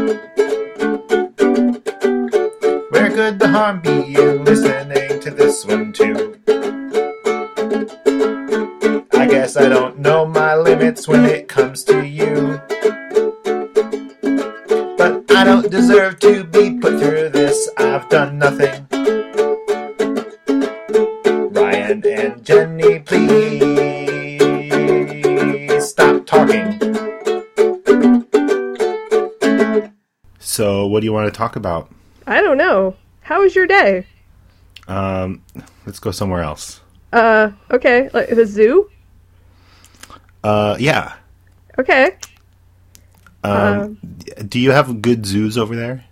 Where could the harm be in listening to this one too? I guess I don't know my limits when it comes to you. But I don't deserve to be put through this. I've done nothing. Ryan and Jenny, please stop talking. So, what do you want to talk about? I don't know. How was your day? Let's go somewhere else. Okay. Like the zoo? Yeah. Okay. Do you have good zoos over there?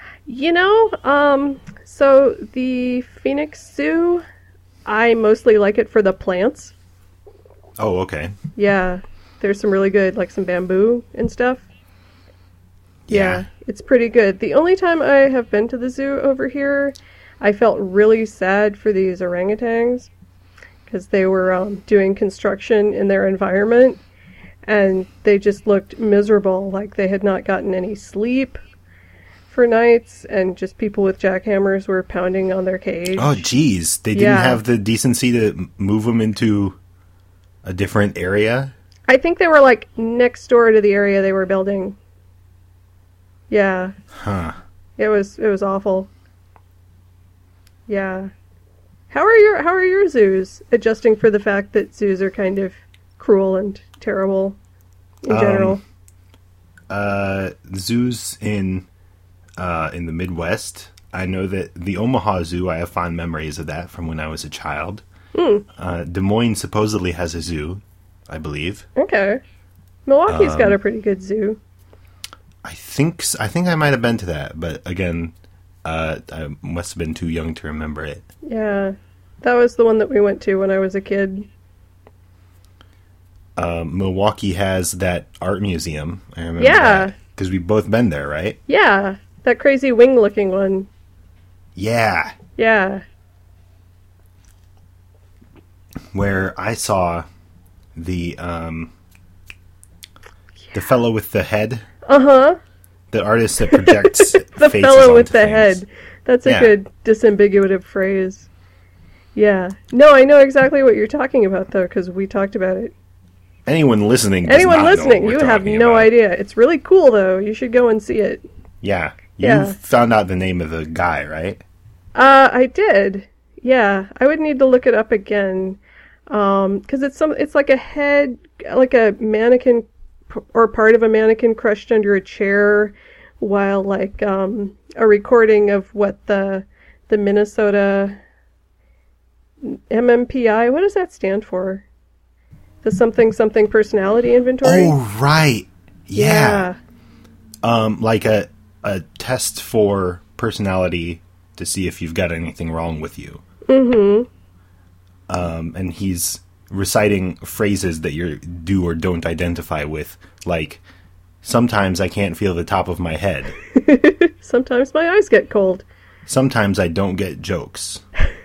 So the Phoenix Zoo, I mostly like it for the plants. Oh, okay. Yeah. There's some really good, like some bamboo and stuff. Yeah, it's pretty good. The only time I have been to the zoo over here, I felt really sad for these orangutans because they were doing construction in their environment and they just looked miserable, like they had not gotten any sleep for nights and just people with jackhammers were pounding on their cage. Oh, geez. They didn't have the decency to move them into a different area? I think they were like next door to the area they were building. Yeah. Huh. It was awful. Yeah. How are your zoos adjusting for the fact that zoos are kind of cruel and terrible in general? Zoos in the Midwest, I know that the Omaha Zoo, I have fond memories of that from when I was a child. Des Moines supposedly has a zoo, I believe. Okay. Milwaukee's got a pretty good zoo. I think I might have been to that, but again, I must have been too young to remember it. Yeah. That was the one that we went to when I was a kid. Milwaukee has that art museum. I remember that. Because we've both been there, right? Yeah. That crazy wing-looking one. Yeah. Yeah. Where I saw the fellow with the head. Uh-huh. The artist that projects the faces fellow with the things. head. That's a good disambiguative phrase. Yeah. No, I know exactly what you're talking about, though, because we talked about it. Anyone listening does not know what you have no idea. It's really cool, though. You should go and see it. Yeah. You found out the name of the guy, right? I did. Yeah. I would need to look it up again. Because it's like a head, like a mannequin, or part of a mannequin crushed under a chair, while like a recording of what the Minnesota MMPI, what does that stand for? The something personality inventory? Oh, right. Yeah. Like a test for personality to see if you've got anything wrong with you. Mm-hmm. And he's reciting phrases that you do or don't identify with, like, sometimes I can't feel the top of my head. Sometimes my eyes get cold. Sometimes I don't get jokes.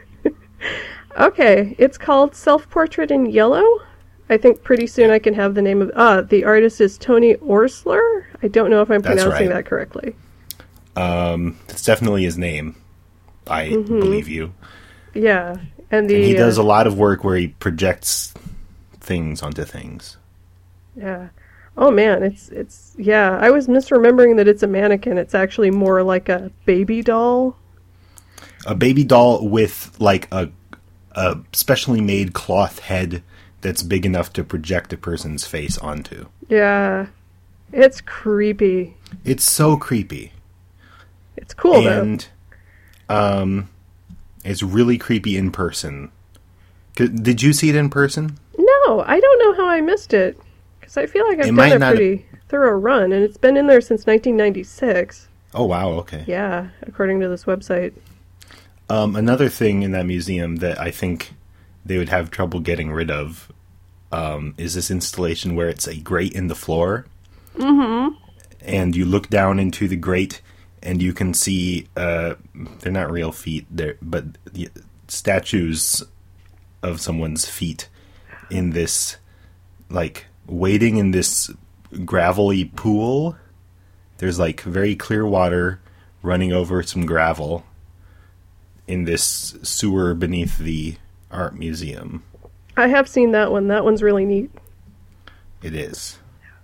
Okay, it's called Self-Portrait in Yellow. I think pretty soon I can have the name of... the artist is Tony Orsler. I don't know if I'm pronouncing that correctly. It's definitely his name. I believe you. Yeah. And he does a lot of work where he projects things onto things. Yeah. Oh man, it's yeah, I was misremembering that it's a mannequin. It's actually more like a baby doll. A baby doll with like a specially made cloth head that's big enough to project a person's face onto. Yeah. It's creepy. It's so creepy. It's cool and, though. It's really creepy in person. Did you see it in person? No, I don't know how I missed it. Because I feel like I've done a pretty thorough run, and it's been in there since 1996. Oh, wow, okay. Yeah, according to this website. Another thing in that museum that I think they would have trouble getting rid of is this installation where it's a grate in the floor. Mm-hmm. And you look down into the grate, and you can see, they're not real feet, but statues of someone's feet in this, like, wading in this gravelly pool there's like very clear water running over some gravel in this sewer beneath the art museum. I have seen that one. That one's really neat. It is.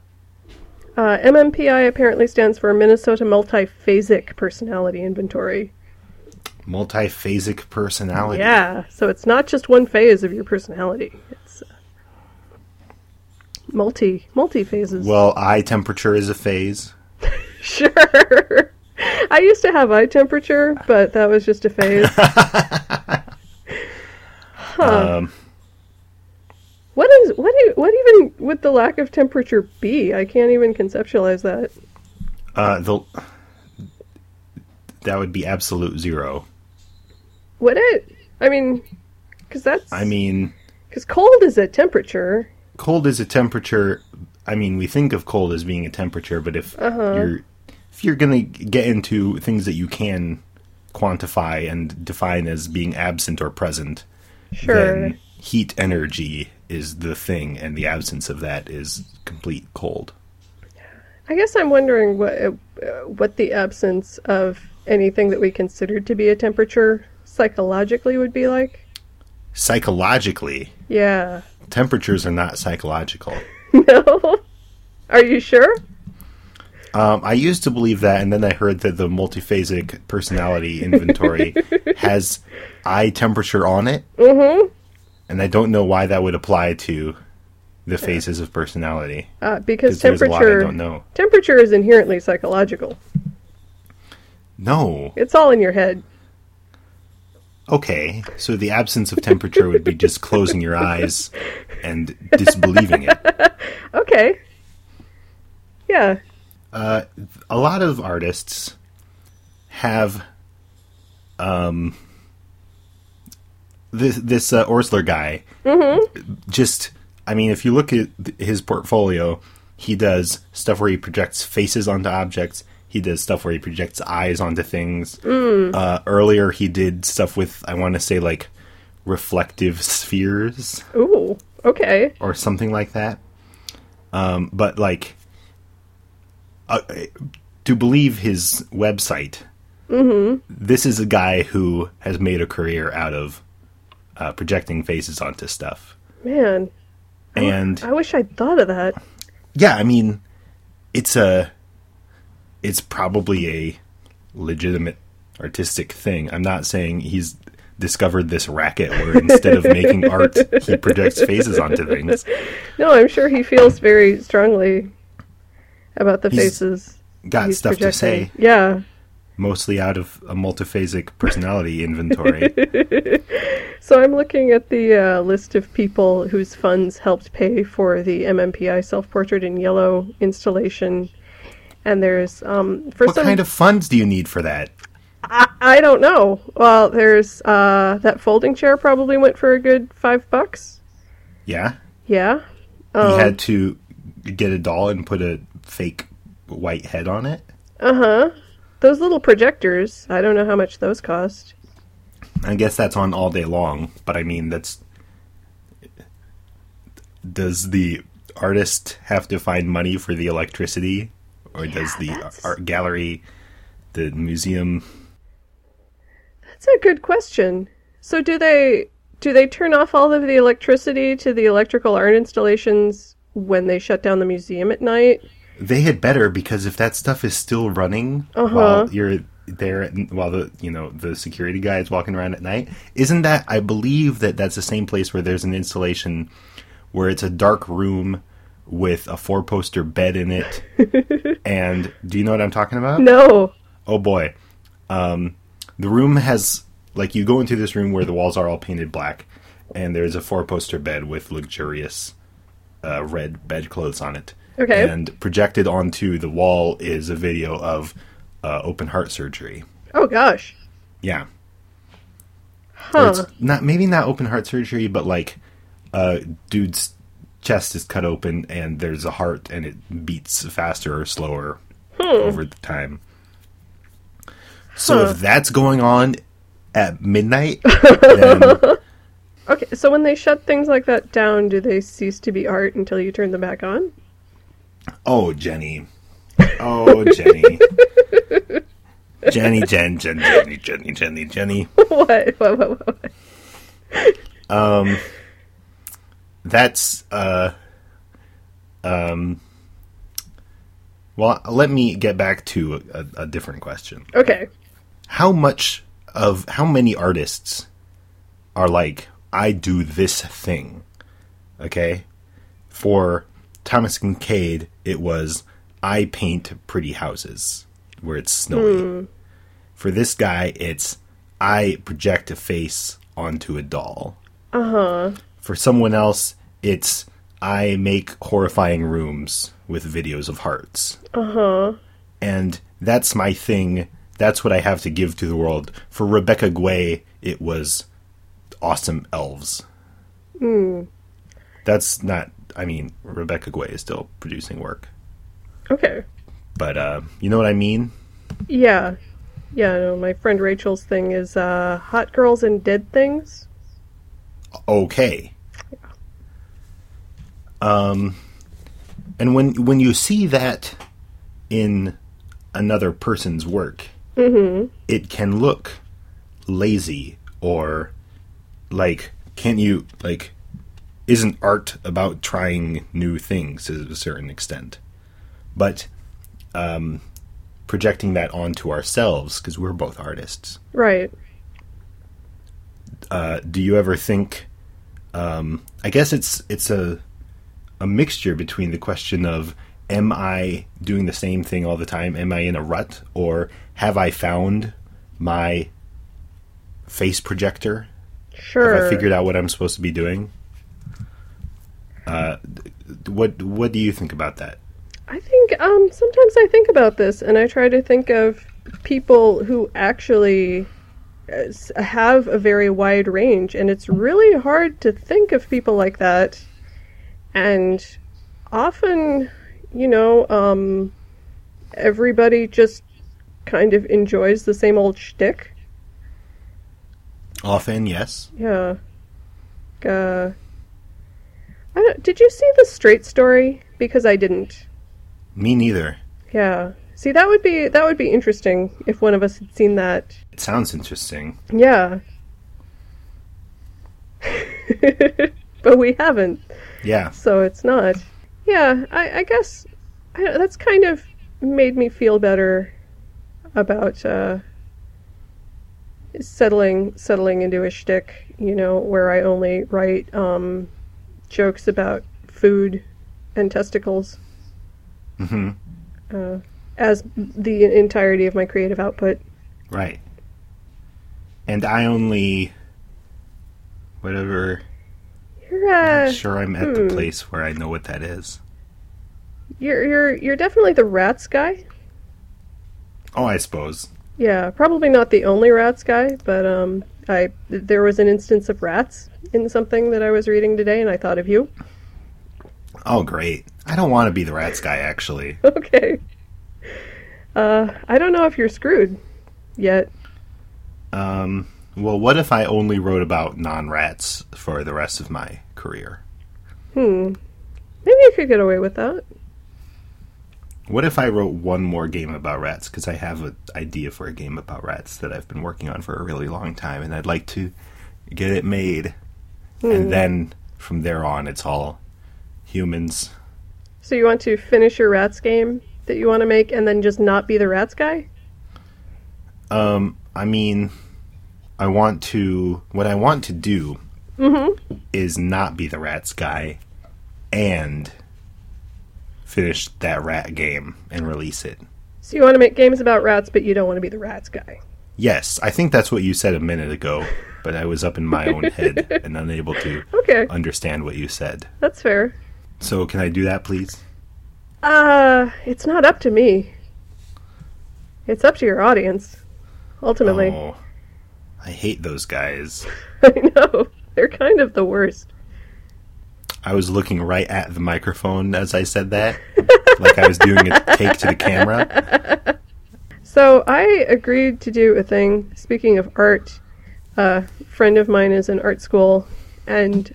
MMPI apparently stands for Minnesota Multiphasic Personality Inventory. Multiphasic personality. Yeah, so it's not just one phase of your personality. It's multi phases. Well, eye temperature is a phase. Sure. I used to have eye temperature, but that was just a phase. What even would the lack of temperature be? I can't even conceptualize that. That would be absolute zero. Would it? I mean, because cold is a temperature. Cold is a temperature. I mean, we think of cold as being a temperature, but if you're going to get into things that you can quantify and define as being absent or present, then heat energy is the thing, and the absence of that is complete cold. I guess I'm wondering what the absence of anything that we considered to be a temperature psychologically would be like. Psychologically? Yeah. Temperatures are not psychological. No? Are you sure? I used to believe that, and then I heard that the multiphasic personality inventory has eye temperature on it. Mm-hmm. And I don't know why that would apply to the phases of personality. Because there's a lot I don't know. Temperature is inherently psychological. No. It's all in your head. Okay, so the absence of temperature would be just closing your eyes and disbelieving it. Okay. Yeah. A lot of artists have this Orsler guy. Mm-hmm. Just, I mean, if you look at his portfolio, he does stuff where he projects faces onto objects. He does stuff where he projects eyes onto things. Earlier, he did stuff with, I want to say, like, reflective spheres. Ooh, okay. Or something like that. But, like, to believe his website, this is a guy who has made a career out of projecting faces onto stuff. Man. And I wish I'd thought of that. Yeah, I mean, it's probably a legitimate artistic thing. I'm not saying he's discovered this racket where instead of making art, he projects faces onto things. No, I'm sure he feels very strongly about the faces. Got stuff projecting. To say. Yeah. Mostly out of a multiphasic personality inventory. So I'm looking at the list of people whose funds helped pay for the MMPI Self-Portrait in Yellow installation. And there's what kind of funds do you need for that? I don't know. Well, there's that folding chair probably went for a good $5. Yeah. Yeah. You had to get a doll and put a fake white head on it. Those little projectors. I don't know how much those cost. I guess that's on all day long. But I mean, does the artist have to find money for the electricity? Or does the art gallery, the museum? That's a good question. So do they turn off all of the electricity to the electrical art installations when they shut down the museum at night? They had better, because if that stuff is still running while you're there, while the security guy is walking around at night, isn't that? I believe that's the same place where there's an installation where it's a dark room with a 4-poster bed in it. And do you know what I'm talking about? No. Oh boy. The room has, like, you go into this room where the walls are all painted black, and there's a 4-poster bed with luxurious red bedclothes on it. Okay. And projected onto the wall is a video of open heart surgery. Oh gosh. Yeah. Huh. It's maybe not open heart surgery, but like dude's chest is cut open and there's a heart and it beats faster or slower over the time. So if that's going on at midnight, then... Okay, so when they shut things like that down, do they cease to be art until you turn them back on? Oh, Jenny. Oh, Jenny. Jenny. What? That's, well, let me get back to a different question. Okay. How many artists are like, I do this thing? Okay? For Thomas Kincaid, it was, I paint pretty houses where it's snowy. For this guy, it's, I project a face onto a doll. Uh-huh. For someone else, it's, I make horrifying rooms with videos of hearts. Uh-huh. And that's my thing. That's what I have to give to the world. For Rebecca Guay, it was awesome elves. That's not... I mean, Rebecca Guay is still producing work. Okay. But, you know what I mean? Yeah. Yeah, no, my friend Rachel's thing is hot girls and dead things. Okay. And when you see that in another person's work, it can look lazy or like, can't you, like, isn't art about trying new things to a certain extent? But projecting that onto ourselves, because we're both artists. Right. Do you ever think, I guess it's a mixture between the question of, am I doing the same thing all the time? Am I in a rut? Or have I found my face projector? Sure. Have I figured out what I'm supposed to be doing? What do you think about that? I think sometimes I think about this and I try to think of people who actually have a very wide range, and it's really hard to think of people like that. And often, everybody just kind of enjoys the same old shtick. Often, yes. Yeah. Did you see The Straight Story? Because I didn't. Me neither. Yeah. See, that would be interesting if one of us had seen that. It sounds interesting. Yeah. But we haven't. Yeah. So it's not. Yeah, I guess that's kind of made me feel better about settling into a shtick, where I only write jokes about food and testicles. As the entirety of my creative output. Right. And I only... whatever... I'm not sure I'm at the place where I know what that is. You're definitely the rats guy. Oh, I suppose. Yeah, probably not the only rats guy, but there was an instance of rats in something that I was reading today, and I thought of you. Oh, great. I don't want to be the rats guy, actually. Okay. I don't know if you're screwed yet. Well, what if I only wrote about non-rats for the rest of my career? Maybe I could get away with that. What if I wrote one more game about rats? Because I have an idea for a game about rats that I've been working on for a really long time, and I'd like to get it made. And then, from there on, it's all humans. So you want to finish your rats game that you want to make and then just not be the rats guy? I mean... what I want to do is not be the rats guy and finish that rat game and release it. So you want to make games about rats, but you don't want to be the rats guy. Yes, I think that's what you said a minute ago, but I was up in my own head and unable to understand what you said. That's fair. So can I do that, please? It's not up to me. It's up to your audience, ultimately. Oh. I hate those guys. I know. They're kind of the worst. I was looking right at the microphone as I said that, like I was doing a take to the camera. So I agreed to do a thing. Speaking of art, a friend of mine is in art school and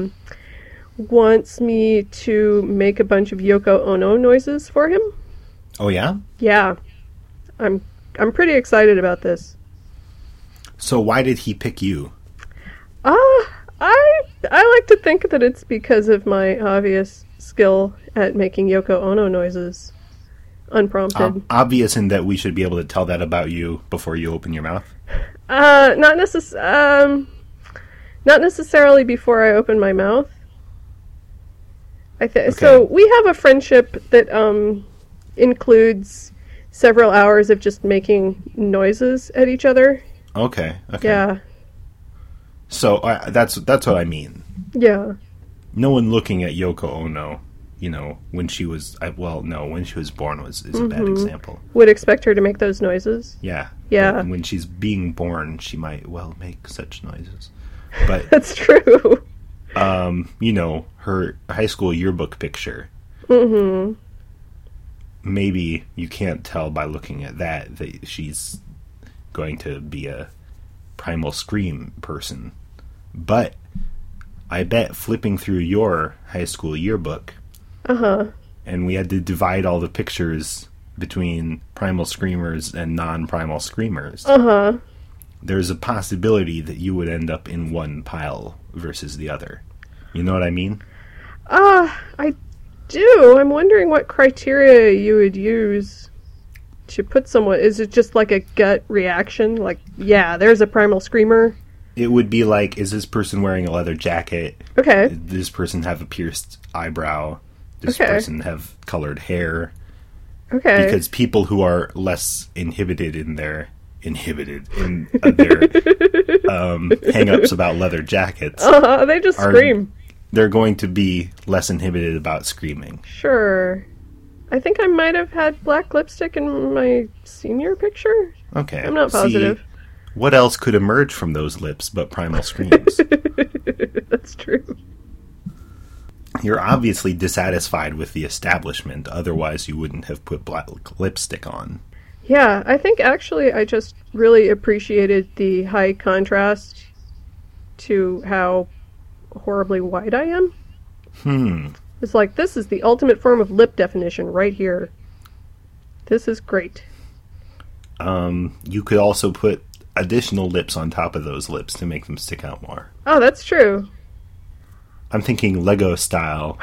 wants me to make a bunch of Yoko Ono noises for him. Oh, yeah? Yeah. I'm pretty excited about this. So why did he pick you? I like to think that it's because of my obvious skill at making Yoko Ono noises unprompted. Obvious in that we should be able to tell that about you before you open your mouth? Not necessarily before I open my mouth. Okay. So we have a friendship that includes several hours of just making noises at each other. Okay. Yeah. So that's what I mean. Yeah. No one looking at Yoko Ono, when she was when she was born is a bad example. Would expect her to make those noises. Yeah. Yeah. But when she's being born, she might make such noises. But That's true. her high school yearbook picture. Maybe you can't tell by looking at that she's going to be a Primal Scream person. But I bet flipping through your high school yearbook, and we had to divide all the pictures between Primal Screamers and non-Primal Screamers. There's a possibility that you would end up in one pile versus the other. You know what I mean? I do. I'm wondering what criteria you would use to put someone. Is it just like a gut reaction? Like, yeah, there's a Primal Screamer. It would be like, is this person wearing a leather jacket? Okay. Does this person have a pierced eyebrow? Does Okay. this person have colored hair? Okay. Because people who are less inhibited in their hang-ups about leather jackets they just scream. They're going to be less inhibited about screaming. Sure. I think I might have had black lipstick in my senior picture. Okay. I'm not positive. See, what else could emerge from those lips but primal screams? That's true. You're obviously dissatisfied with the establishment, otherwise you wouldn't have put black lipstick on. Yeah, I think actually I just really appreciated the high contrast to how horribly white I am. It's like, this is the ultimate form of lip definition right here. This is great. You could also put additional lips on top of those lips to make them stick out more. Oh, that's true. I'm thinking Lego style.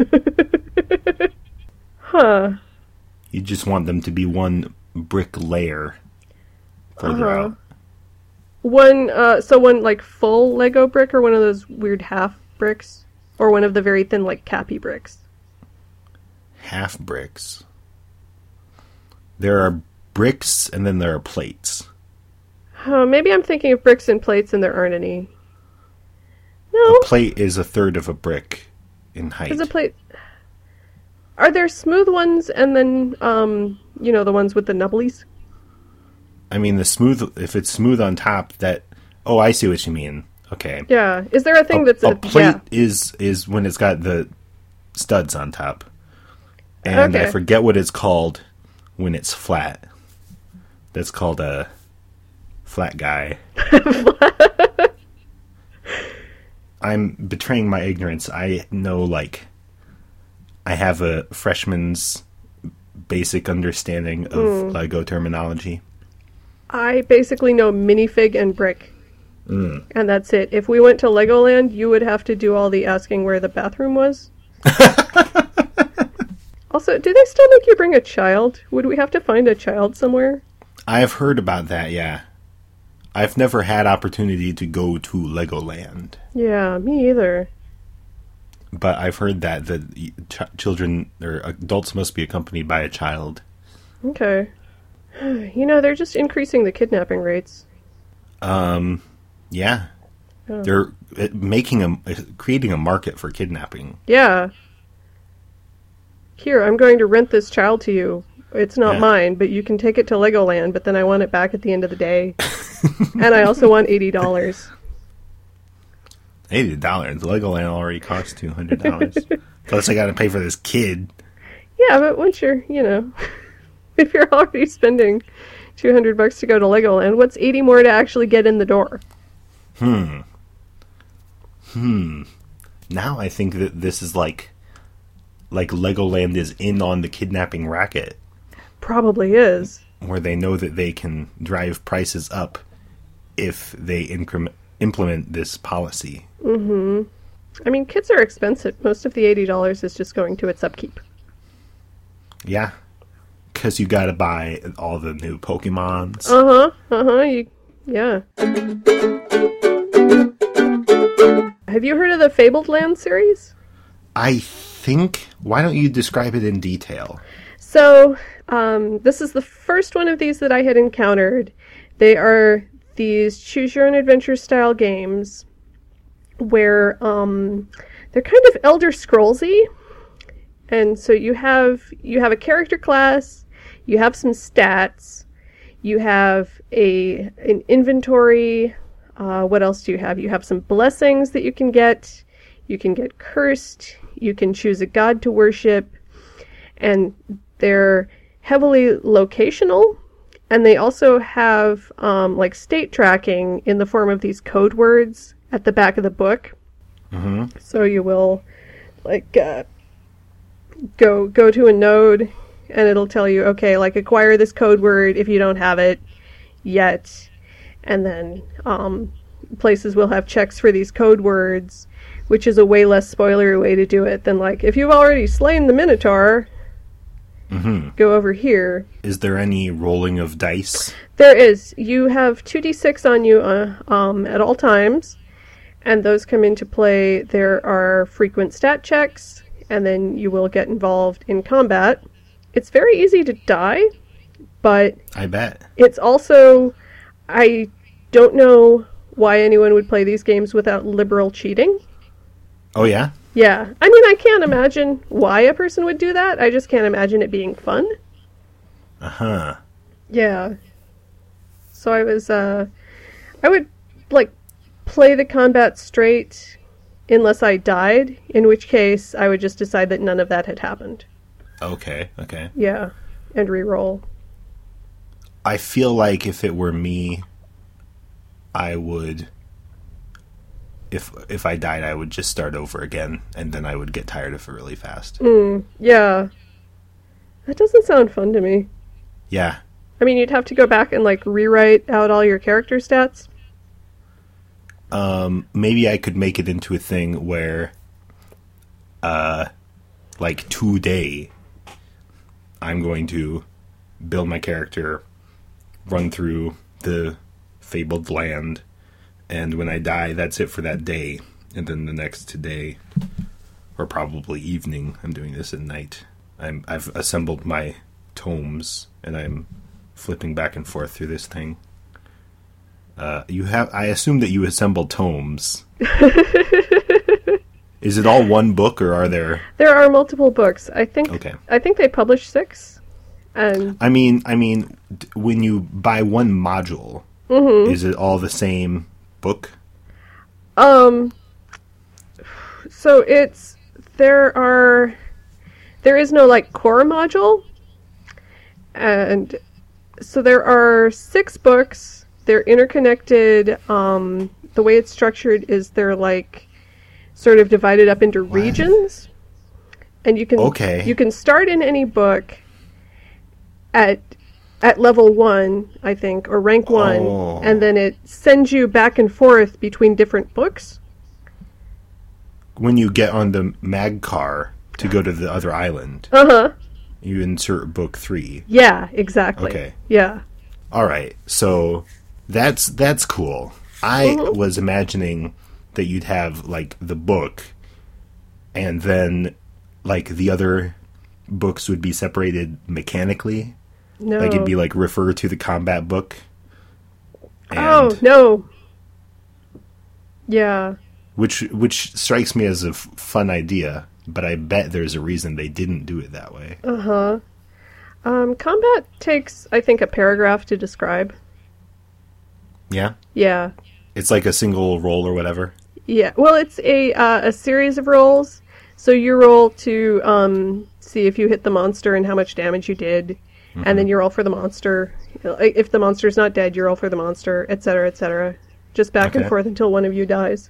Huh. You just want them to be one brick layer further out. One like full Lego brick, or one of those weird half bricks? Or one of the very thin, like, cappy bricks? Half bricks. There are bricks, and then there are plates. Maybe I'm thinking of bricks and plates and there aren't any. No. A plate is a third of a brick in height. Is a plate... Are there smooth ones and then, the ones with the nubblies? I mean, if it's smooth on top, that... Oh, I see what you mean. Okay. Yeah. Is there a thing that's a plate is when it's got the studs on top. And okay. I forget what it's called when it's flat. That's called a flat guy. I'm betraying my ignorance. I know, I have a freshman's basic understanding of Lego terminology. I basically know minifig and brick. And that's it. If we went to Legoland, you would have to do all the asking where the bathroom was. Also, do they still make you bring a child? Would we have to find a child somewhere? I've heard about that, yeah. I've never had opportunity to go to Legoland. Yeah, me either. But I've heard that the children or adults must be accompanied by a child. Okay. They're just increasing the kidnapping rates. Yeah. Oh. They're creating a market for kidnapping. Yeah. Here, I'm going to rent this child to you. It's not mine, but you can take it to Legoland, but then I want it back at the end of the day. And I also want $80. $80? Legoland already costs $200. Plus I gotta pay for this kid. Yeah, but once you're, if you're already spending $200 to go to Legoland, what's 80 more to actually get in the door? Now I think that this is like Legoland is in on the kidnapping racket. Probably is. where they know that they can drive prices up if they implement this policy. Mm-hmm. I mean, kits are expensive. Most of the $80 is just going to its upkeep. Yeah. Because you gotta buy all the new Pokemons. Yeah. Have you heard of the Fabled Land series? I think... Why don't you describe it in detail? So, this is the first one of these that I had encountered. They are these choose-your-own-adventure style games where they're kind of Elder Scrollsy. And so you have a character class, you have some stats, you have an inventory. What else do you have? You have some blessings that you can get. You can get cursed. You can choose a god to worship. And they're heavily locational. And they also have like state tracking in the form of these code words at the back of the book. Mm-hmm. So you will like go to a node and it'll tell you, okay, like acquire this code word if you don't have it yet. And then places will have checks for these code words, which is a way less spoilery way to do it than like, if you've already slain the Minotaur, go over here. Is there any rolling of dice? There is. You have 2d6 on you at all times, and those come into play. There are frequent stat checks, and then you will get involved in combat. It's very easy to die, but... I bet. It's also... I don't know why anyone would play these games without liberal cheating. Oh, yeah? Yeah. I mean, I can't imagine why a person would do that. I just can't imagine it being fun. Uh-huh. Yeah. So I was, I would, like, play the combat straight unless I died, in which case I would just decide that none of that had happened. Okay. Yeah. And re-roll. I feel like if it were me, I would... If I died, I would just start over again, and then I would get tired of it really fast. Yeah. That doesn't sound fun to me. Yeah. I mean, you'd have to go back and, like, rewrite out all your character stats. Maybe I could make it into a thing where, like, today, I'm going to build my character, run through the Fabled Land, and when I die, that's it for that day. And then the next day, or probably evening, I'm doing this at night. I've assembled my tomes, and I'm flipping back and forth through this thing. I assume that you assemble tomes. Is it all one book, or are there... There are multiple books. Okay. I think they publish 6. And I mean, when you buy one module, is it all the same book? So there is no, like, core module, and so there are 6 books. They're interconnected. The way it's structured is they're, like, sort of divided up into regions, and you can start in any book at level 1, I think, or rank 1, and then it sends you back and forth between different books. When you get on the mag car to go to the other island, you insert book 3. Yeah, exactly. Okay. Yeah. All right. So that's cool. I was imagining that you'd have, like, the book, and then, like, the other books would be separated mechanically. No. Like, it'd be, like, refer to the combat book. Oh, no. Yeah. Which strikes me as a fun idea, but I bet there's a reason they didn't do it that way. Combat takes, I think, a paragraph to describe. Yeah? Yeah. It's like a single roll or whatever? Yeah. Well, it's a series of rolls. So you roll to see if you hit the monster and how much damage you did. And then you roll for the monster. If the monster's not dead, you roll for the monster, etc., etc. Just back and forth until one of you dies.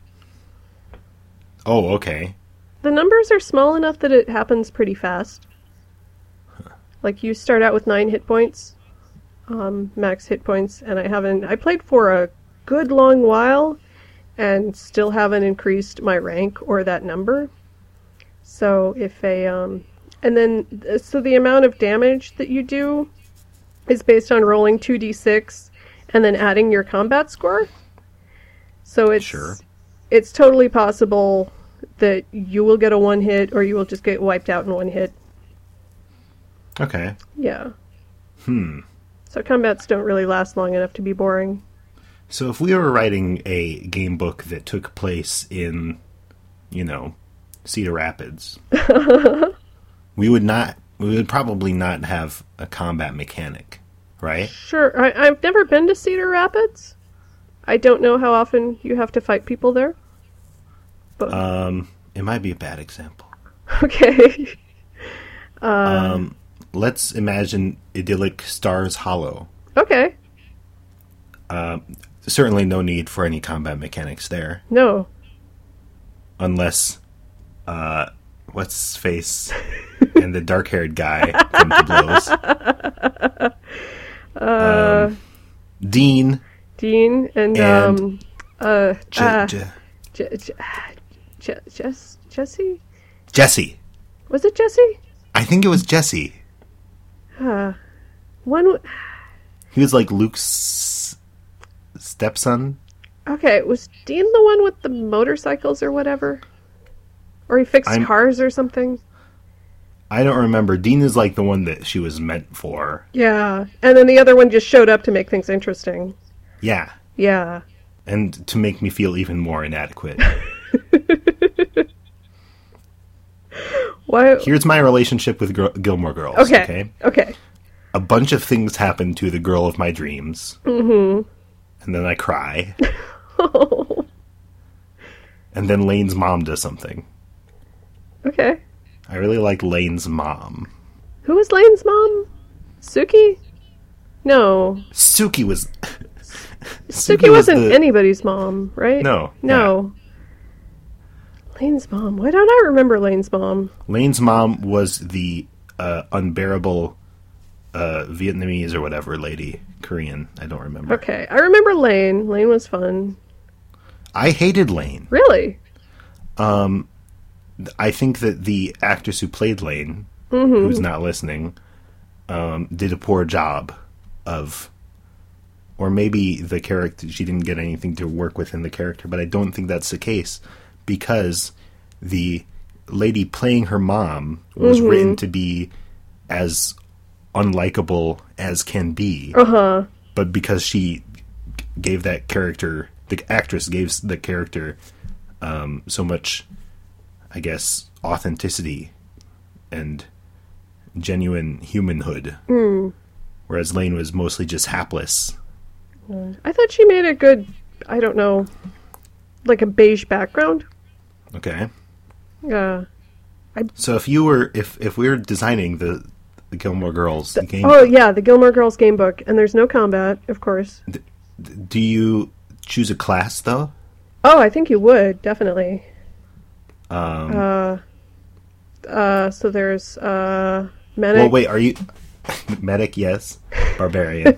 Oh, okay. The numbers are small enough that it happens pretty fast. Like, you start out with 9 hit points, max hit points, and I played for a good long while and still haven't increased my rank or that number. So so the amount of damage that you do is based on rolling 2d6 and then adding your combat score. So it's totally possible that you will get a 1 hit or you will just get wiped out in 1 hit. Okay. Yeah. So combats don't really last long enough to be boring. So if we were writing a game book that took place in, Cedar Rapids, we would probably not have a combat mechanic, right? Sure. I've never been to Cedar Rapids. I don't know how often you have to fight people there. But it might be a bad example. Okay. Let's imagine idyllic Stars Hollow. Okay. Certainly no need for any combat mechanics there. No. Unless, what's his face and the dark-haired guy come to blows. Dean. Dean and Jesse? Jesse. Was it Jesse? I think it was Jesse. He was like Luke's stepson. Okay, was Dean the one with the motorcycles or whatever? Or he fixed cars or something? I don't remember. Dean is like the one that she was meant for. Yeah, and then the other one just showed up to make things interesting. Yeah. Yeah. And to make me feel even more inadequate. Why? Here's my relationship with Gilmore Girls. Okay. A bunch of things happen to the girl of my dreams. Mm-hmm. And then I cry. Oh. And then Lane's mom does something. Okay. I really like Lane's mom. Who was Lane's mom? Suki? No. Suki was... Suki wasn't anybody's mom, right? No. No. Yeah. Lane's mom. Why don't I remember Lane's mom? Lane's mom was the unbearable Vietnamese or whatever lady. Korean. I don't remember. Okay. I remember Lane. Lane was fun. I hated Lane. Really? I think that the actress who played Lane, who's not listening, did a poor job of... Or maybe the character, she didn't get anything to work with in the character, but I don't think that's the case, because the lady playing her mom was written to be as unlikable as can be. Uh-huh. But because she gave that character, the actress gave the character so much, I guess, authenticity and genuine humanhood, whereas Lane was mostly just hapless. I thought she made a good, I don't know, like a beige background. Okay. Yeah. So if you were, if we were designing the Gilmore Girls game, the Gilmore Girls game book, and there's no combat, of course. Do you choose a class though? Oh, I think you would definitely. So there's medic. Well, wait, are you medic? Yes, barbarian.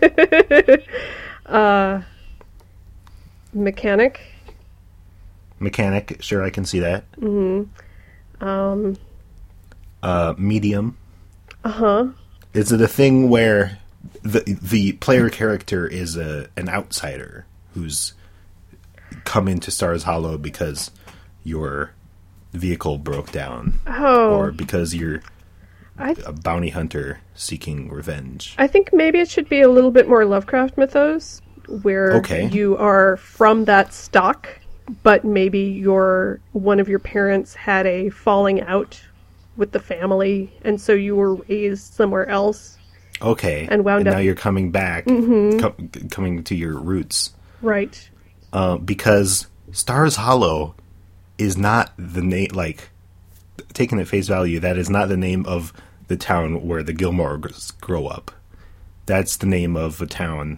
Mechanic. Mechanic, sure, I can see that. Mm-hmm. Medium. Uh-huh. Is it a thing where the player character is an outsider who's come into Stars Hollow because your vehicle broke down? Oh. Or because you're a bounty hunter seeking revenge? I think maybe it should be a little bit more Lovecraft mythos, where you are from that stock, but maybe one of your parents had a falling out with the family, and so you were raised somewhere else. Okay. And wound up. Now you're coming back, coming to your roots. Right. Because Stars Hollow is not the name, like, taken at face value, that is not the name of the town where the Gilmores grow up. That's the name of a town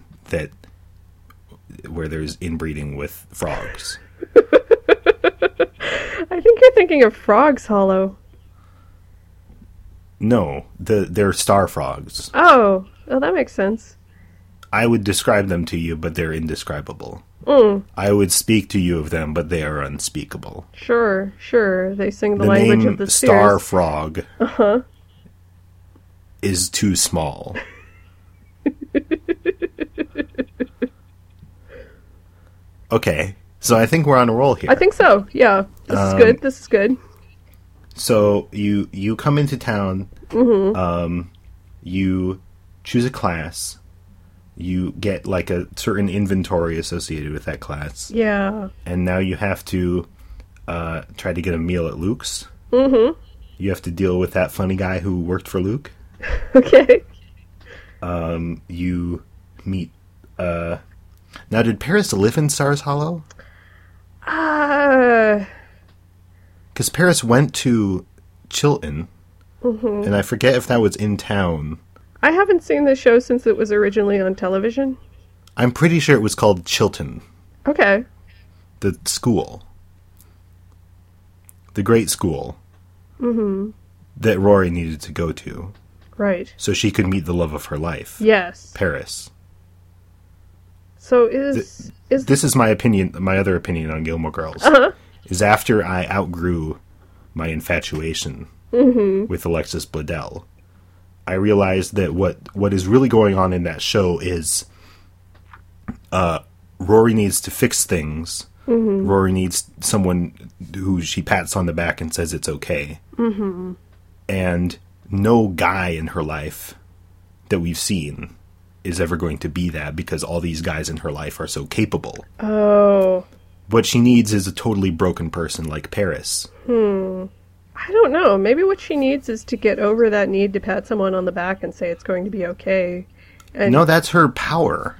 where there's inbreeding with frogs. I think you're thinking of Frogs Hollow. No, they're star frogs. Oh, that makes sense. I would describe them to you, but they're indescribable. Mm. I would speak to you of them, but they are unspeakable. Sure. They sing the The language name of the star spheres. frog is too small. Okay, so I think we're on a roll here. I think so. Yeah, this is good. This is good. So you come into town. You choose a class. You get like a certain inventory associated with that class. Yeah. And now you have to try to get a meal at Luke's. You have to deal with that funny guy who worked for Luke. Okay. You meet... now, did Paris live in Stars Hollow? Because Paris went to Chilton, and I forget if that was in town. I haven't seen this show since it was originally on television. I'm pretty sure it was called Chilton. Okay. The school. The great school. That Rory needed to go to. Right. So she could meet the love of her life. Yes. Paris. So is This is my opinion, my other opinion on Gilmore Girls. Is after I outgrew my infatuation with Alexis Bledel, I realized that what is really going on in that show is Rory needs to fix things. Rory needs someone who she pats on the back and says it's okay. And no guy in her life that we've seen is ever going to be that, because all these guys in her life are so capable. Oh. What she needs is a totally broken person like Paris. I don't know. Maybe what she needs is to get over that need to pat someone on the back and say it's going to be okay. And No, that's her power.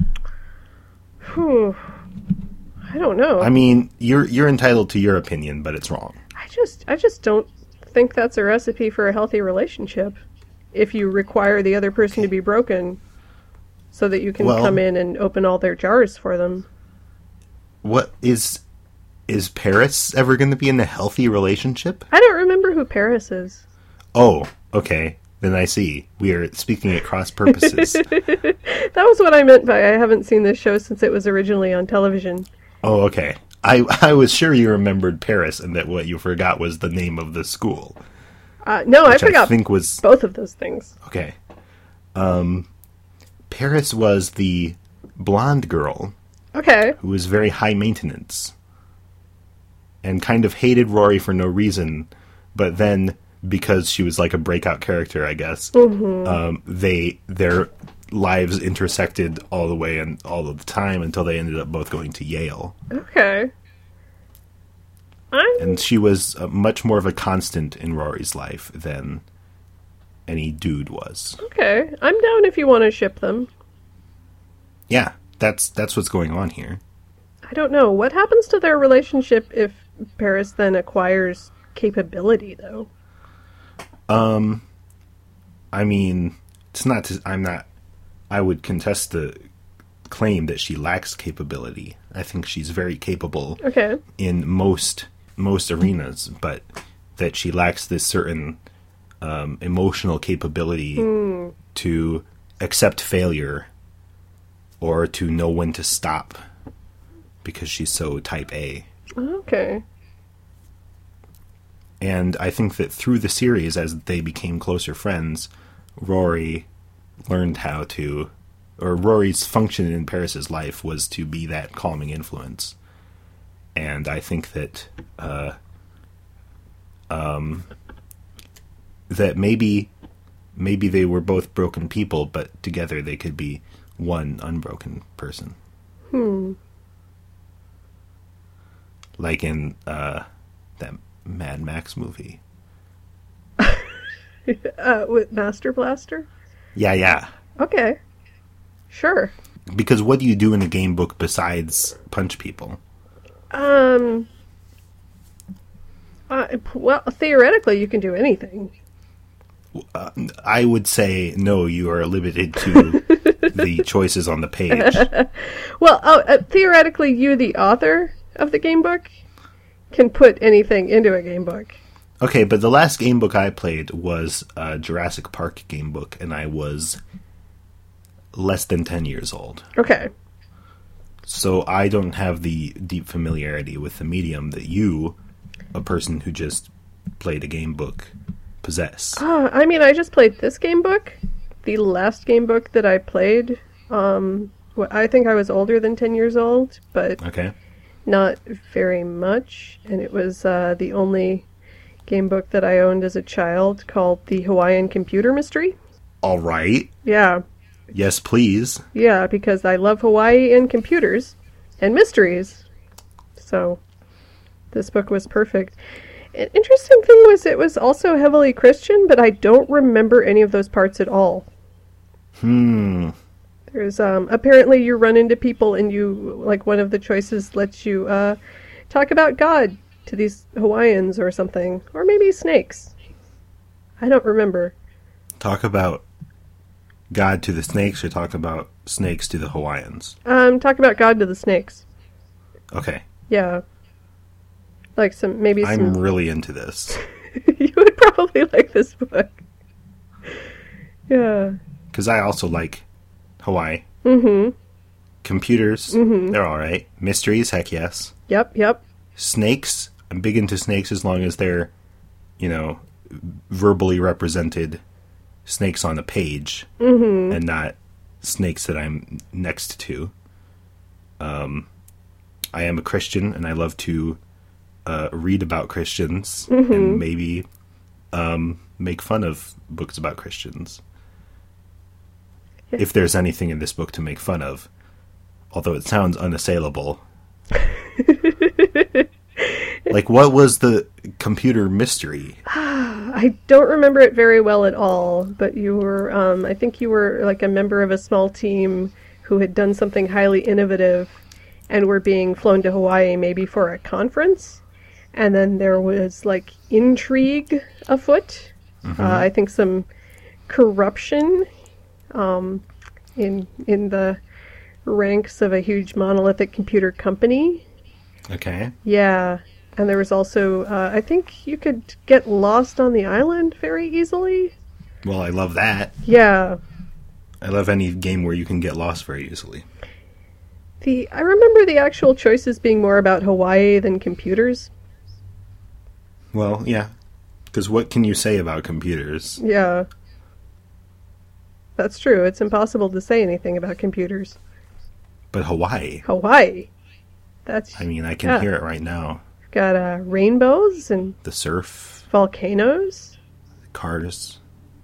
I don't know. I mean, you're entitled to your opinion, but it's wrong. I just don't think that's a recipe for a healthy relationship. If you require the other person to be broken so that you can come in and open all their jars for them. What is Paris ever going to be in a healthy relationship? I don't remember who Paris is. Oh, okay. Then I see. We are speaking at cross purposes. That was what I meant by I haven't seen this show since it was originally on television. Oh, okay. I was sure you remembered Paris and that what you forgot was the name of the school. No, I forgot I think was both of those things. Okay. Paris was the blonde girl Okay. who was very high maintenance and kind of hated Rory for no reason, but then because she was like a breakout character, I guess, their lives intersected all the way and all of the time until they ended up both going to Yale. Okay. And she was much more of a constant in Rory's life than any dude was. Okay. I'm down if you want to ship them. Yeah, that's what's going on here. I don't know. What happens to their relationship if Paris then acquires capability, though? I mean, it's not. I would contest the claim that she lacks capability. I think she's very capable. Okay. In most arenas, but that she lacks this certain emotional capability to accept failure or to know when to stop because she's so type A. Okay. And I think that through the series, as they became closer friends, Rory learned how to, or Rory's function in Paris's life was to be that calming influence. And I think that that maybe they were both broken people, but together they could be one unbroken person. Like in that Mad Max movie. With Master Blaster? Yeah. Okay. Sure. Because what do you do in a game book besides punch people? Well, theoretically, you can do anything. I would say no, you are limited to the choices on the page. Well, theoretically, you, the author of the game book, can put anything into a game book. Okay, but the last game book I played was a Jurassic Park game book, and I was less than 10 years old. Okay. So I don't have the deep familiarity with the medium that you, a person who just played a game book, possess. I mean, I just played this game book. The last game book that I played, I think I was older than 10 years old, but Okay. not very much. And it was the only game book that I owned as a child, called The Hawaiian Computer Mystery. All right. Yeah. Yes, please. Yeah, because I love Hawaii and computers and mysteries. So this book was perfect. An interesting thing was it was also heavily Christian, but I don't remember any of those parts at all. There's apparently you run into people and you, like, one of the choices lets you talk about God to these Hawaiians or something, or maybe snakes. I don't remember. Talk about God to the snakes, or talk about snakes to the Hawaiians? Talk about God to the snakes. Okay. Yeah. Like maybe I'm some... really into this. You would probably like this book. Yeah. Because I also like Hawaii. Mm-hmm. Computers, they're all right. Mysteries, heck yes. Yep. Snakes, I'm big into snakes as long as they're, verbally represented snakes on a page and not snakes that I'm next to. I am a Christian, and I love to read about Christians and maybe make fun of books about Christians. If there's anything in this book to make fun of. Although it sounds unassailable. Like, what was the computer mystery? I don't remember it very well at all, but you were, I think you were like a member of a small team who had done something highly innovative and were being flown to Hawaii maybe for a conference. And then there was, like, intrigue afoot. I think some corruption in the ranks of a huge monolithic computer company. Okay. Yeah. And there was also, I think you could get lost on the island very easily. Well, I love that. Yeah. I love any game where you can get lost very easily. I remember the actual choices being more about Hawaii than computers. Well, yeah. Because what can you say about computers? Yeah. That's true. It's impossible to say anything about computers. But Hawaii. Hawaii. That's... I mean, I can hear it right now. Got rainbows and... The surf. Volcanoes. Cars.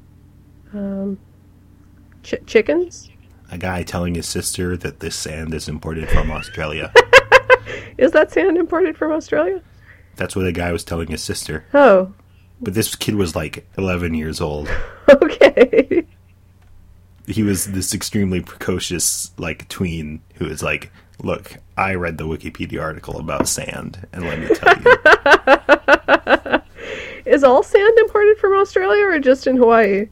Chickens. A guy telling his sister that this sand is imported from Australia. Is that sand imported from Australia? That's what a guy was telling his sister. Oh. But this kid was like 11 years old. Okay. He was this extremely precocious, like, tween who was like, look, I read the Wikipedia article about sand, and let me tell you. Is all sand imported from Australia or just in Hawaii?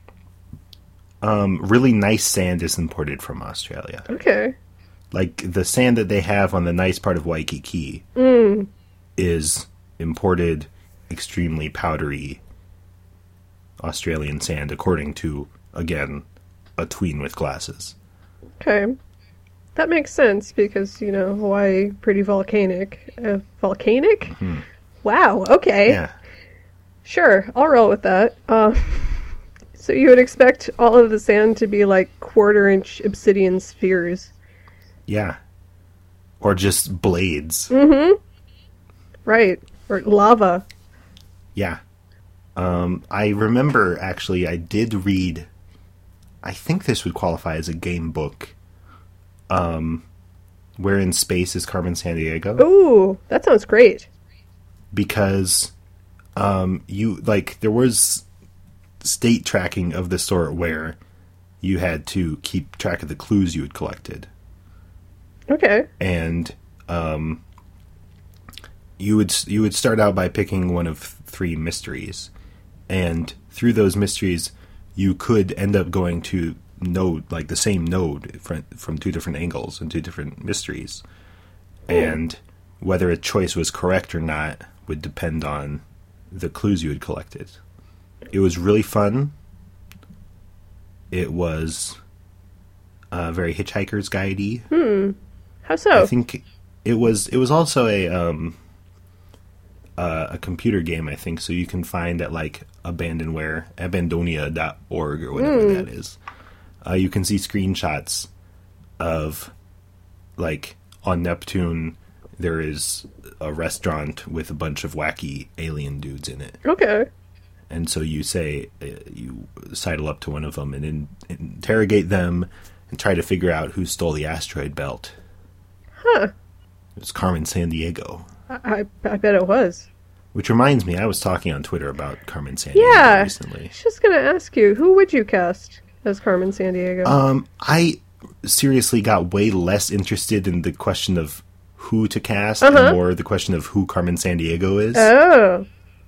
Really nice sand is imported from Australia. Okay. Like, the sand that they have on the nice part of Waikiki is imported, extremely powdery Australian sand, according to, again, a tween with glasses. Okay. That makes sense because, Hawaii, pretty volcanic. Volcanic? Mm-hmm. Wow, okay. Yeah. Sure, I'll roll with that. So you would expect all of the sand to be like quarter-inch obsidian spheres. Yeah. Or just blades. Mm-hmm. Right. Or lava. Yeah. I remember, actually, I did read... I think this would qualify as a game book. Where in Space is Carmen Sandiego. Ooh, that sounds great. Because there was state tracking of the sort where you had to keep track of the clues you had collected. Okay. And you would start out by picking one of 3 mysteries, and through those mysteries you could end up going to the same node from 2 different angles and 2 different mysteries. And whether a choice was correct or not would depend on the clues you had collected. It was really fun. It was very Hitchhiker's Guide-y. How so? I think it was also a computer game, I think, so you can find at like abandonia.org or whatever that is. You can see screenshots of, like, on Neptune there is a restaurant with a bunch of wacky alien dudes in it. Okay. And so you you sidle up to one of them and interrogate them and try to figure out who stole the asteroid belt. Huh. It was Carmen Sandiego. I bet it was. Which reminds me, I was talking on Twitter about Carmen Sandiego recently. I was just going to ask you, who would you cast as Carmen Sandiego? I seriously got way less interested in the question of who to cast and more the question of who Carmen Sandiego is. Oh.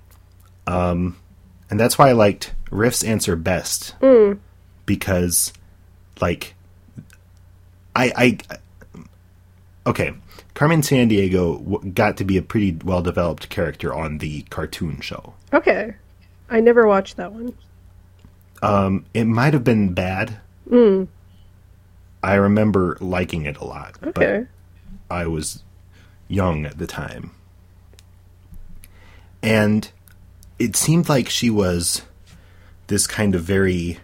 And that's why I liked Riff's answer best. Because, like, okay, Carmen Sandiego got to be a pretty well-developed character on the cartoon show. Okay. I never watched that one. It might have been bad. I remember liking it a lot. Okay. But I was young at the time. And it seemed like she was this kind of very,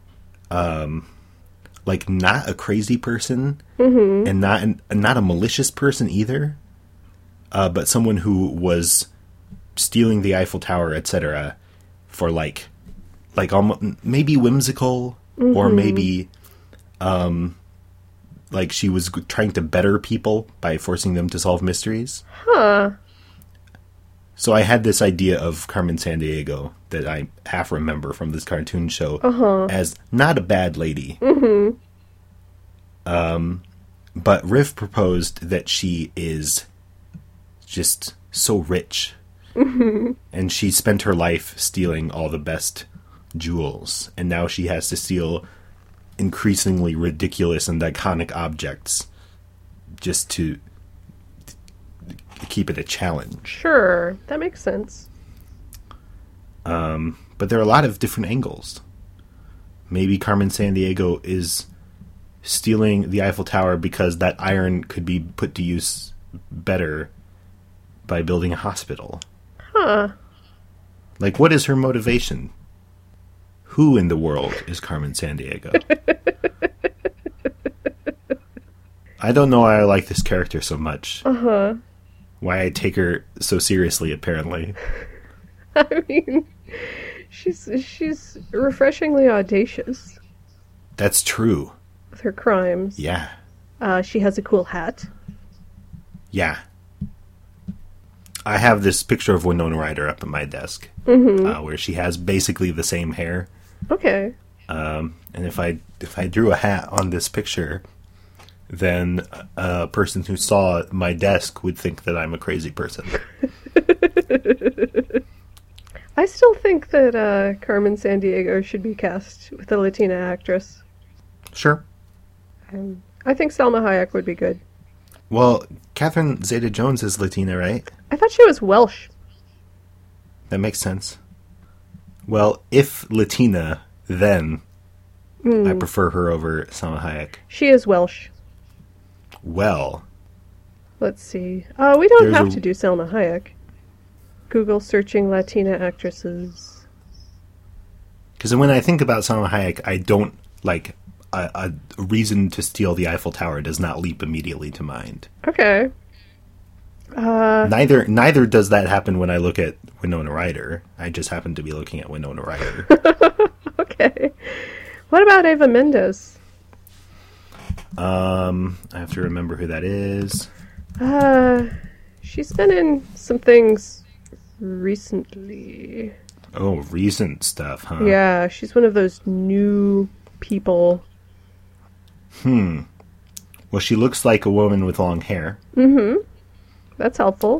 like, not a crazy person, and not a malicious person either, but someone who was stealing the Eiffel Tower, etc., for like almost, maybe whimsical, or maybe like she was trying to better people by forcing them to solve mysteries. Huh. So I had this idea of Carmen Sandiego that I half remember from this cartoon show as not a bad lady. But Riff proposed that she is just so rich. And she spent her life stealing all the best jewels. And now she has to steal increasingly ridiculous and iconic objects just to keep it a challenge. Sure, that makes sense. But there are a lot of different angles. Maybe Carmen Sandiego is stealing the Eiffel Tower because that iron could be put to use better by building a hospital. Huh. Like, what is her motivation? Who in the world is Carmen Sandiego? I don't know why I like this character so much. Why I take her so seriously, apparently. I mean, she's refreshingly audacious. That's true. With her crimes. Yeah. She has a cool hat. Yeah. I have this picture of Winona Ryder up at my desk, where she has basically the same hair. Okay. And if I drew a hat on this picture, then a person who saw my desk would think that I'm a crazy person. I still think that Carmen Sandiego should be cast with a Latina actress. Sure. I think Salma Hayek would be good. Well, Catherine Zeta-Jones is Latina, right? I thought she was Welsh. That makes sense. Well, if Latina, then I prefer her over Salma Hayek. She is Welsh. Well. Let's see. We don't have to do Salma Hayek. Google searching Latina actresses. Because when I think about Salma Hayek, I don't, like, a reason to steal the Eiffel Tower does not leap immediately to mind. Okay. Neither does that happen when I look at Winona Ryder. I just happen to be looking at Winona Ryder. Okay. What about Eva Mendes? I have to remember who that is. She's been in some things recently. Oh, recent stuff, huh? Yeah, she's one of those new people. Well, she looks like a woman with long hair. That's helpful.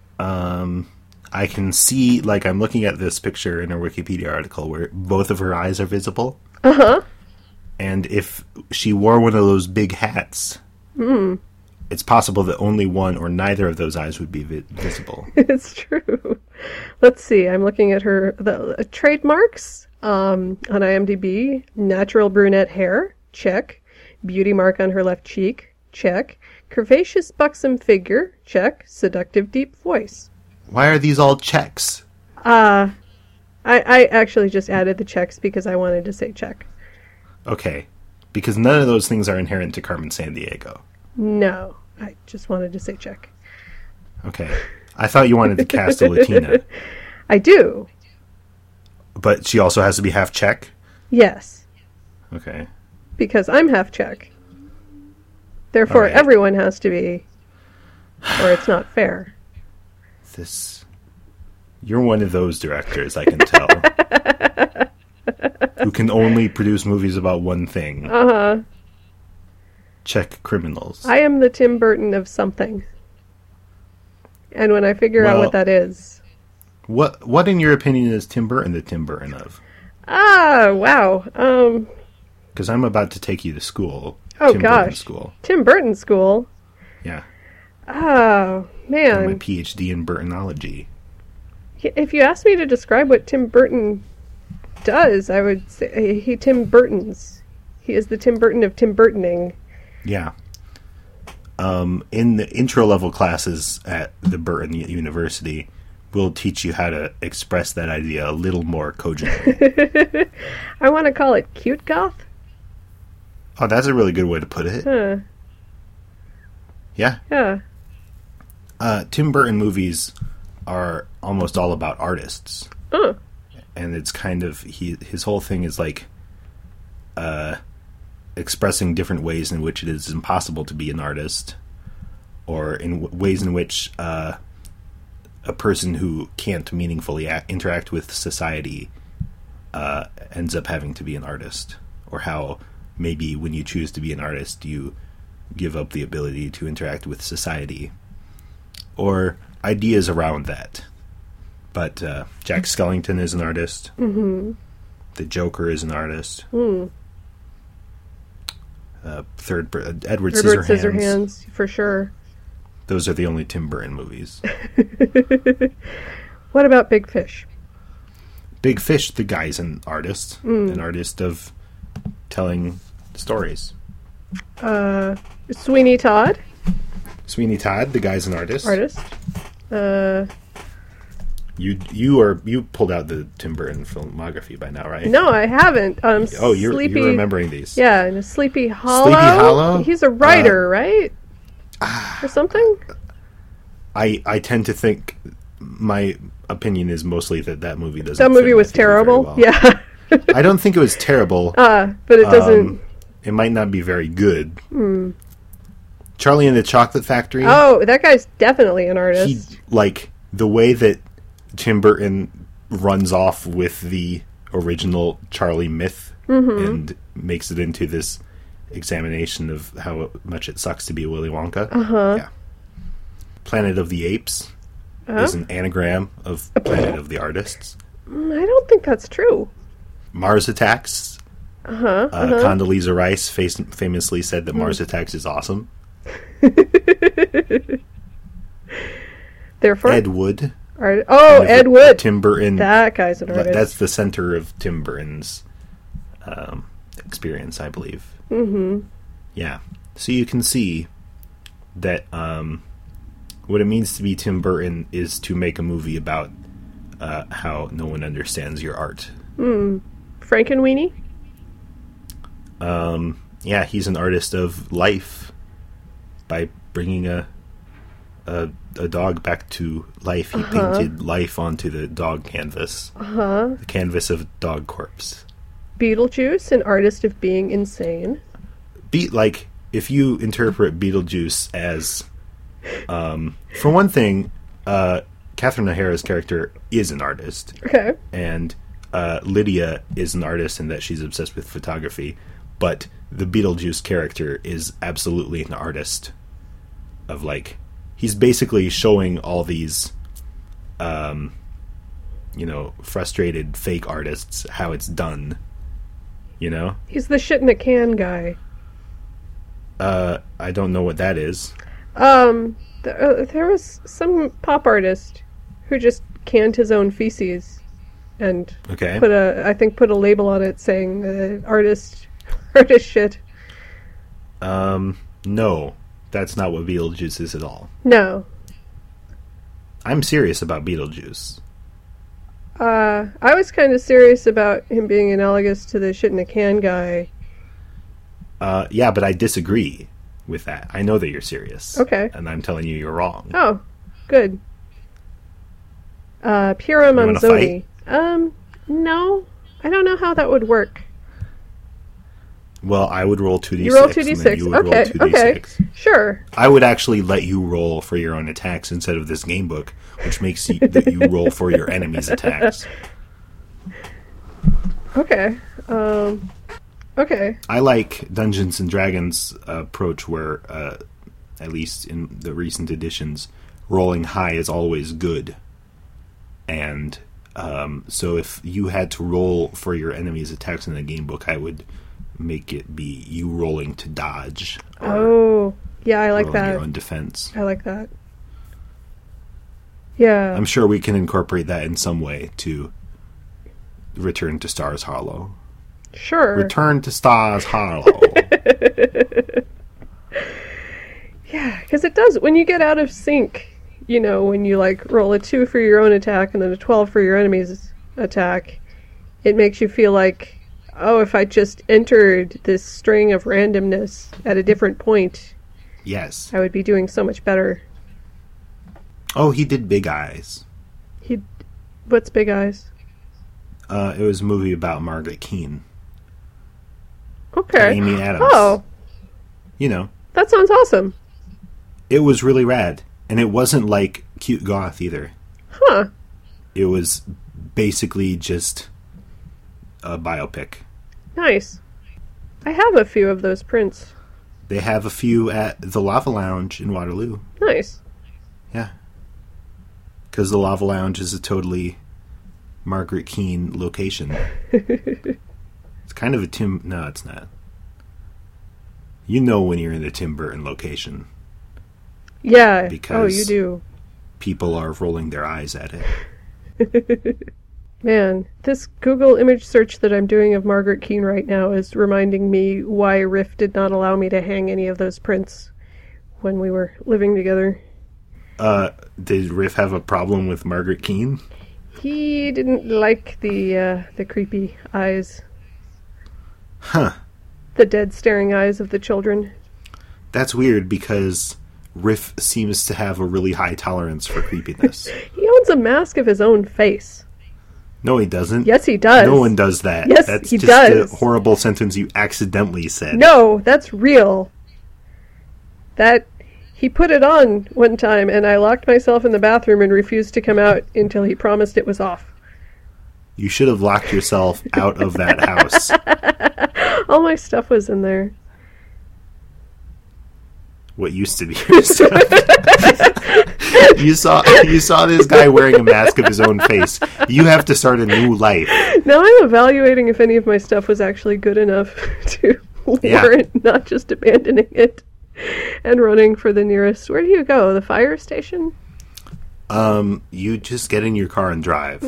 I can see, like, I'm looking at this picture in her Wikipedia article where both of her eyes are visible. And if she wore one of those big hats, it's possible that only one or neither of those eyes would be visible. It's true. Let's see. I'm looking at the trademarks on IMDb. Natural brunette hair, check. Beauty mark on her left cheek, check. Curvaceous buxom figure, check. Seductive deep voice. Why are these all checks? I actually just added the checks because I wanted to say check. Okay. Because none of those things are inherent to Carmen Sandiego. No, I just wanted to say check. Okay. I thought you wanted to cast a Latina. I do. But she also has to be half Czech? Yes. Okay. Because I'm half Czech. Therefore, right. Everyone has to be, or it's not fair. You're one of those directors, I can tell. Who can only produce movies about one thing. Uh-huh. Czech criminals. I am the Tim Burton of something. And when I figure out what that is... What in your opinion is Tim Burton the Tim Burton of? Ah, wow. Because I'm about to take you to school. Oh, Tim gosh. Burton school. Tim Burton school? Yeah. Oh, man. My PhD in Burtonology. If you asked me to describe what Tim Burton does, I would say he Tim Burtons. He is the Tim Burton of Tim Burtoning. Yeah. In the intro level classes at the Burton University, we'll teach you how to express that idea a little more cogently. I want to call it cute goth. Oh, that's a really good way to put it. Huh. Yeah. Yeah. Tim Burton movies are almost all about artists. Oh. And it's kind of, his whole thing is like expressing different ways in which it is impossible to be an artist, or in ways in which a person who can't meaningfully interact with society ends up having to be an artist, or how maybe when you choose to be an artist you give up the ability to interact with society, or ideas around that. But Jack Skellington is an artist. Mm-hmm. The Joker is an artist. Mm. Edward Scissorhands, for sure. Those are the only Tim Burton movies. What about Big Fish? Big Fish, the guy's an artist. An artist of telling stories. Sweeney Todd? Sweeney Todd, the guy's an artist. You pulled out the Tim Burton filmography by now, right? No, I haven't. You're remembering these. Yeah, and Sleepy Hollow. Sleepy Hollow? He's a writer, right? Or something? I tend to think, my opinion is mostly that movie doesn't. That movie was terrible. Well. Yeah. I don't think it was terrible. But it doesn't. It might not be very good. Charlie and the Chocolate Factory. Oh, that guy's definitely an artist. The way that Tim Burton runs off with the original Charlie myth and makes it into this examination of how much it sucks to be Willy Wonka. Yeah. Planet of the Apes is an anagram of Planet of the Artists. I don't think that's true. Mars Attacks. Condoleezza Rice famously said that Mars Attacks is awesome. Therefore, Ed Wood. Ed Wood. Tim Burton. That guy's an artist. That's the center of Tim Burton's experience, I believe. Mm-hmm. Yeah. So you can see that what it means to be Tim Burton is to make a movie about how no one understands your art. Frankenweenie? Yeah, he's an artist of life by bringing a dog back to life. He painted life onto the dog canvas. The canvas of dog corpse. Beetlejuice, an artist of being insane. If you interpret Beetlejuice as, for one thing, Catherine O'Hara's character is an artist. Okay. And Lydia is an artist in that she's obsessed with photography, but the Beetlejuice character is absolutely an artist of, he's basically showing all these, frustrated fake artists how it's done, He's the shit in a can guy. I don't know what that is. There was some pop artist who just canned his own feces and Okay. put a label on it saying artist shit. No, that's not what Beetlejuice is at all. No. I'm serious about Beetlejuice. I was kind of serious about him being analogous to the shit in a can guy. Yeah, but I disagree with that. I know that you're serious. Okay. And I'm telling you you're wrong. Oh, good. Piero wanna Manzoni. No. I don't know how that would work. Well, I would roll 2d6. You roll and then 2d6. you would roll Okay, 2d6. okay. Sure. I would actually let you roll for your own attacks instead of this game book, which makes you that you roll for your enemy's attacks. Okay. Okay. I like Dungeons and Dragons' approach where, at least in the recent editions, rolling high is always good. And so if you had to roll for your enemy's attacks in the game book, I would make it be you rolling to dodge. Or Oh, yeah, I like rolling that. your own defense. I like that. Yeah. I'm sure we can incorporate that in some way to Return to Stars Hollow. Sure. Return to Stars Hollow. Yeah, because it does. When you get out of sync, you know, when you like roll a 2 for your own attack and then a 12 for your enemy's attack, it makes you feel like, oh, if I just entered this string of randomness at a different point, Yes. I would be doing so much better. Oh, he did Big Eyes. What's Big Eyes? It was a movie about Margaret Keane. Okay. Amy Adams. Oh, You know, that sounds awesome. it was really rad. And it wasn't like cute goth either. Huh. It was basically just a biopic. Nice. I have a few of those prints. They have a few at the Lava Lounge in Waterloo. Nice. Yeah. Because the Lava Lounge is a totally Margaret Keane location. It's kind of a Tim... No, it's not. You know when you're in the Tim Burton location. Yeah. Because oh, you do. People are rolling their eyes at it. Man, this Google image search that I'm doing of Margaret Keane right now is reminding me why Riff did not allow me to hang any of those prints when we were living together. Did Riff have a problem with Margaret Keane? He didn't like the creepy eyes. Huh. The dead staring eyes of the children. That's weird because Riff seems to have a really high tolerance for creepiness. He owns a mask of his own face. No, he doesn't. Yes, he does. No one does that. Yes, That's he just does. a horrible sentence you accidentally said. No, that's real. He put it on one time, and I locked myself in the bathroom and refused to come out until he promised it was off. You should have locked yourself out of that house. All my stuff was in there. What used to be your stuff. You saw this guy wearing a mask of his own face. You have to start a new life. Now I'm evaluating if any of my stuff was actually good enough to warrant not just abandoning it and running for the nearest... Where do you go? The fire station? You just get in your car and drive.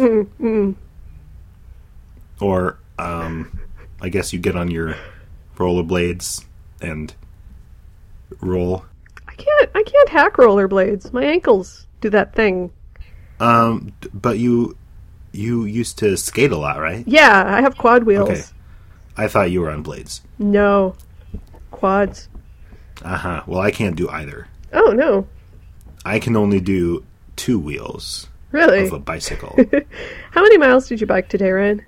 Or, I guess you get on your rollerblades and roll. I can't hack rollerblades. My ankles do that thing. But you used to skate a lot, right? Yeah, I have quad wheels. Okay. I thought you were on blades. No. Quads. Uh-huh. Well, I can't do either. Oh, no. I can only do 2 wheels Really? of a bicycle. How many miles did you bike today, Ryan?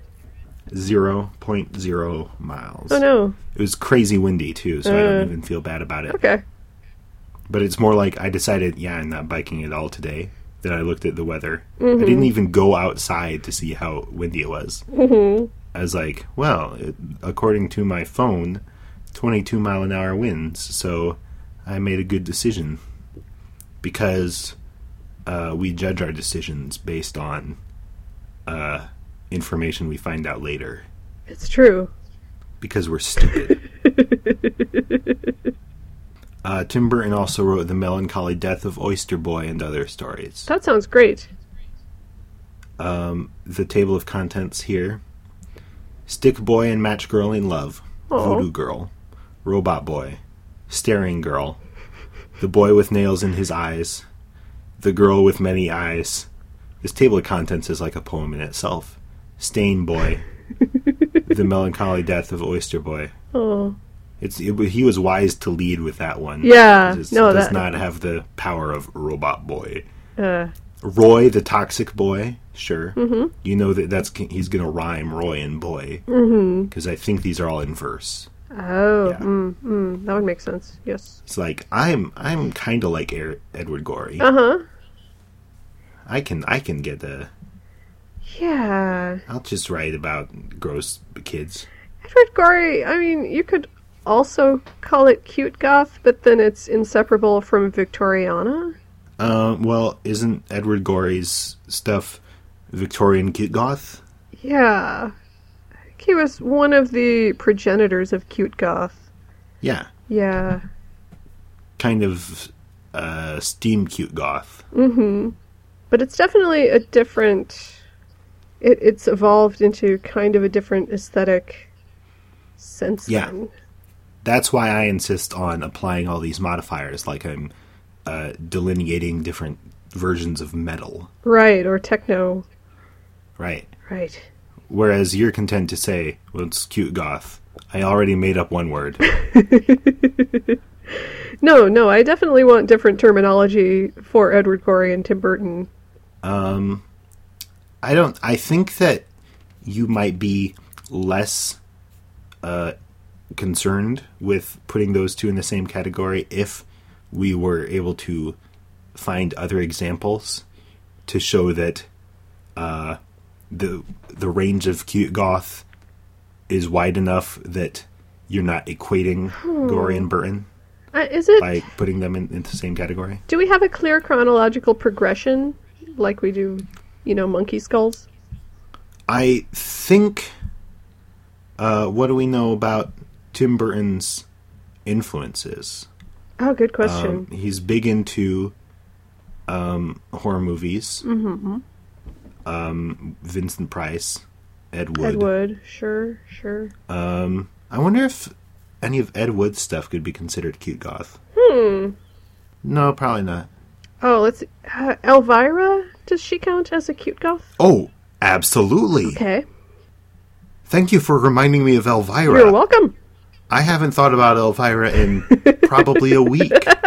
0.0 miles. Oh, no. It was crazy windy, too, so I don't even feel bad about it. Okay. But it's more like I decided, I'm not biking at all today. Then I looked at the weather. I didn't even go outside to see how windy it was. I was like, well, according to my phone, 22-mile-an-hour winds, so I made a good decision. Because we judge our decisions based on information we find out later. It's true. Because we're stupid. Tim Burton also wrote The Melancholy Death of Oyster Boy and other stories. That sounds great. The table of contents here. Stick Boy and Match Girl in Love. Aw. Voodoo Girl. Robot Boy. Staring Girl. The Boy with Nails in His Eyes. The Girl with Many Eyes. This table of contents is like a poem in itself. Stain Boy. The Melancholy Death of Oyster Boy. Oh. He was wise to lead with that one. Yeah. It No, does that. not have the power of Robot Boy. Uh, Roy, the Toxic Boy. Sure. Mm-hmm. You know that he's going to rhyme Roy and Boy. Because I think these are all in verse. oh. Yeah. That would make sense. Yes. It's like I'm kind of like Edward Gorey. Uh-huh. I can get the. Yeah. I'll just write about gross kids. Edward Gorey, I mean, you could also call it cute goth, but then it's inseparable from Victoriana. Well, isn't Edward Gorey's stuff Victorian cute goth? Yeah. I think he was one of the progenitors of cute goth. Yeah, Yeah. kind of steam cute goth. But it's definitely a different... It's evolved into kind of a different aesthetic since Yeah. then. That's why I insist on applying all these modifiers, like I'm delineating different versions of metal. Right, or techno. Right. Right. Whereas you're content to say, well, it's cute goth. I already made up one word. No, I definitely want different terminology for Edward Gorey and Tim Burton. I think that you might be less concerned with putting those two in the same category if we were able to find other examples to show that the range of cute goth is wide enough that you're not equating Gorey and Burton Is it... by putting them in the same category. Do we have a clear chronological progression like we do, Monkey Skulls? I think, what do we know about Tim Burton's influences? Oh, good question. He's big into horror movies. Mm-hmm. Vincent Price, Ed Wood. Ed Wood, sure. I wonder if any of Ed Wood's stuff could be considered cute goth. No, probably not. Oh, let's see. Elvira? Does she count as a cute goth? Oh, absolutely. Okay. Thank you for reminding me of Elvira. You're welcome. I haven't thought about Elvira in probably a week.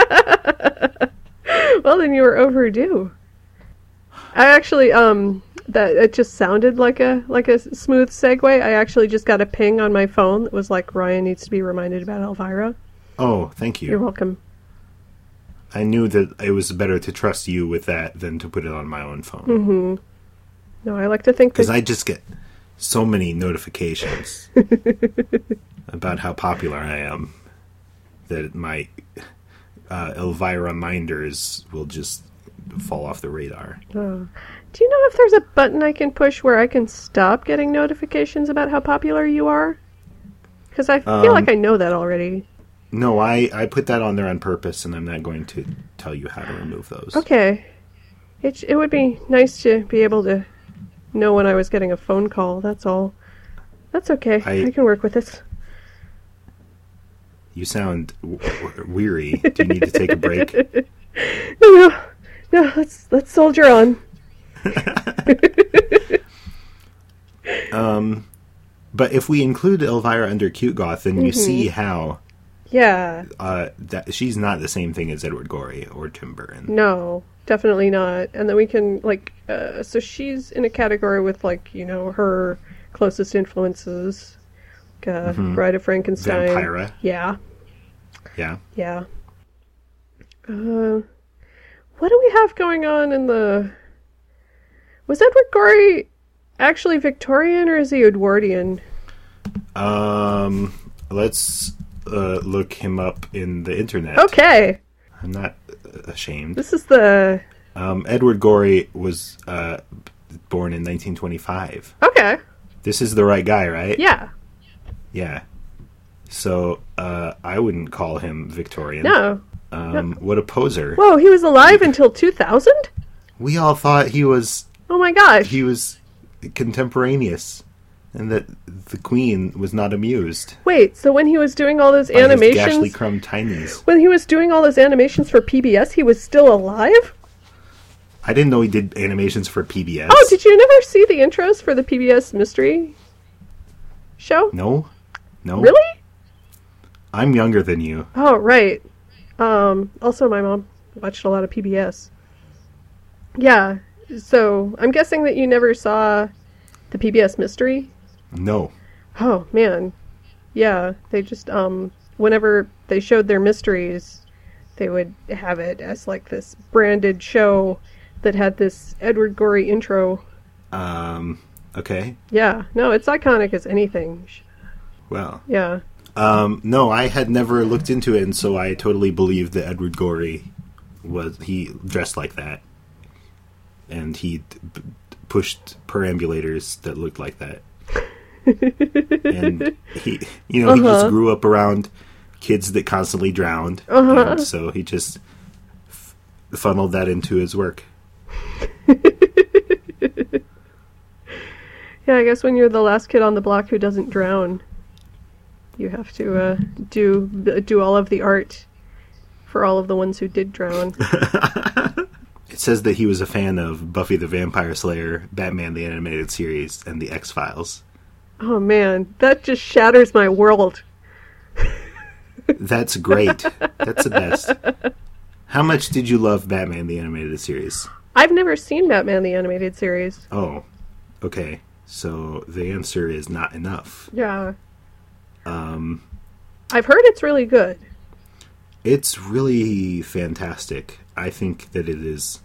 Well, then you were overdue. I actually, that it just sounded like a smooth segue. I actually just got a ping on my phone that was like, Ryan needs to be reminded about Elvira. Oh, thank you. You're welcome. I knew that it was better to trust you with that than to put it on my own phone. Mm-hmm. No, I like to think Because that... I just get so many notifications about how popular I am that my Elvira minders will just fall off the radar. Oh. Do you know if there's a button I can push where I can stop getting notifications about how popular you are? Because I feel like I know that already. No, I put that on there on purpose, and I'm not going to tell you how to remove those. Okay. It would be nice to be able to know when I was getting a phone call, that's all. That's okay. I can work with this. You sound weary. Do you need to take a break? No, let's soldier on. But if we include Elvira under cute goth, then you see how Yeah. that she's not the same thing as Edward Gorey or Tim Burton. No, definitely not. And then we can, so she's in a category with, her closest influences. Bride of Frankenstein. Vampira. Yeah. Yeah. Yeah. What do we have going on in the... Was Edward Gorey actually Victorian or is he Edwardian? Let's look him up in the internet. Okay. I'm not ashamed. This is the... Edward Gorey was born in 1925. Okay. This is the right guy, right? Yeah. Yeah. So, I wouldn't call him Victorian. No. What a poser. Whoa, he was alive until 2000? We all thought he was Oh my gosh. contemporaneous, and that the Queen was not amused Wait, so when he was doing all those by his Gashly animations... Crumb Tinies. When he was doing all those animations for PBS, he was still alive? I didn't know he did animations for PBS. Oh, did you never see the intros for the PBS Mystery Show? No? Really? I'm younger than you. Oh, right. Also, my mom watched a lot of PBS. Yeah, so I'm guessing that you never saw the PBS Mystery? No. Oh, man. Yeah, they just, whenever they showed their mysteries, they would have it as, like, this branded show that had this Edward Gorey intro. Okay. Yeah, no, it's iconic as anything. Well. Yeah. No, I had never looked into it, and so I totally believed that Edward Gorey he dressed like that. And he pushed perambulators that looked like that. And he just grew up around kids that constantly drowned. And so he just funneled that into his work. Yeah, I guess when you're the last kid on the block who doesn't drown, you have to do all of the art for all of the ones who did drown. It says that he was a fan of Buffy the Vampire Slayer, Batman the Animated Series, and the X-Files. Oh man, that just shatters my world. That's great. That's the best. How much did you love Batman the Animated Series? I've never seen Batman the Animated Series. Oh, okay. So the answer is not enough. Yeah. I've heard it's really good. It's really fantastic. I think that it is.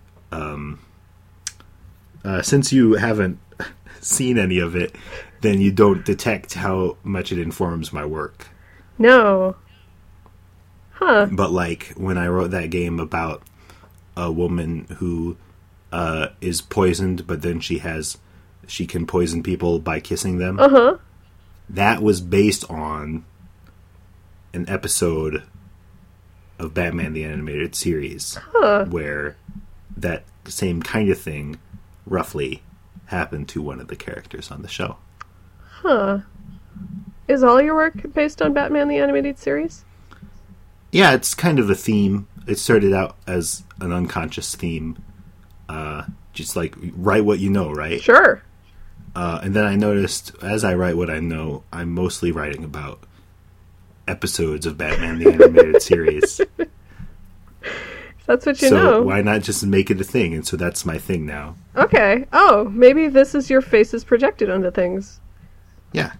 Since you haven't seen any of it, then you don't detect how much it informs my work. No. Huh. But like when I wrote that game about a woman who is poisoned, but then she can poison people by kissing them. That was based on an episode of Batman the Animated Series where that same kind of thing roughly happened to one of the characters on the show. Huh. Is all your work based on Batman the Animated Series? Yeah, it's kind of a theme. It started out as an unconscious theme. Just like, write what you know, right? Sure. And then I noticed, as I write what I know, I'm mostly writing about episodes of Batman the Animated Series. That's what you know. know. So why not just make it a thing? And so that's my thing now. Okay. Oh, maybe this is your faces projected onto things. Yeah.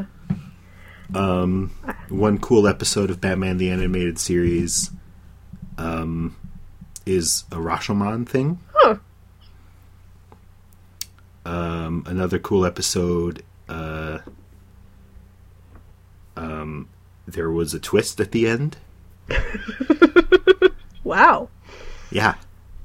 Huh. One cool episode of Batman the Animated Series is a Rashomon thing. Huh. Another cool episode, there was a twist at the end. Wow. Yeah.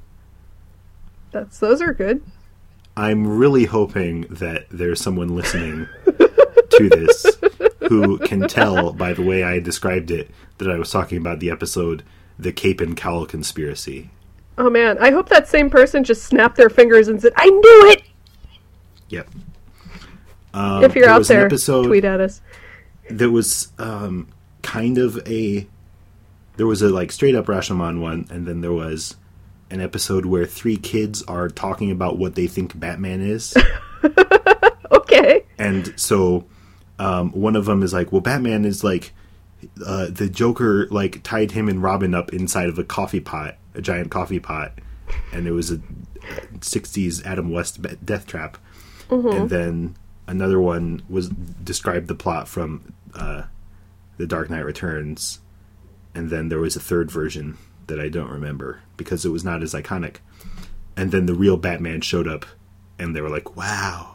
Those are good. I'm really hoping that there's someone listening to this who can tell by the way I described it that I was talking about the episode The Cape and Cowl Conspiracy. Oh man, I hope that same person just snapped their fingers and said, I knew it! Yep. If you're out there, tweet at us. There was kind of there was a like straight up Rashomon one, and then there was an episode where 3 kids are talking about what they think Batman is. Okay. And so one of them is like, well, Batman is like the Joker like tied him and Robin up inside of a coffee pot, a giant coffee pot, and it was a 60s Adam West death trap. And then another one described the plot from The Dark Knight Returns, and then there was a third version that I don't remember because it was not as iconic. And then the real Batman showed up, and they were like, wow.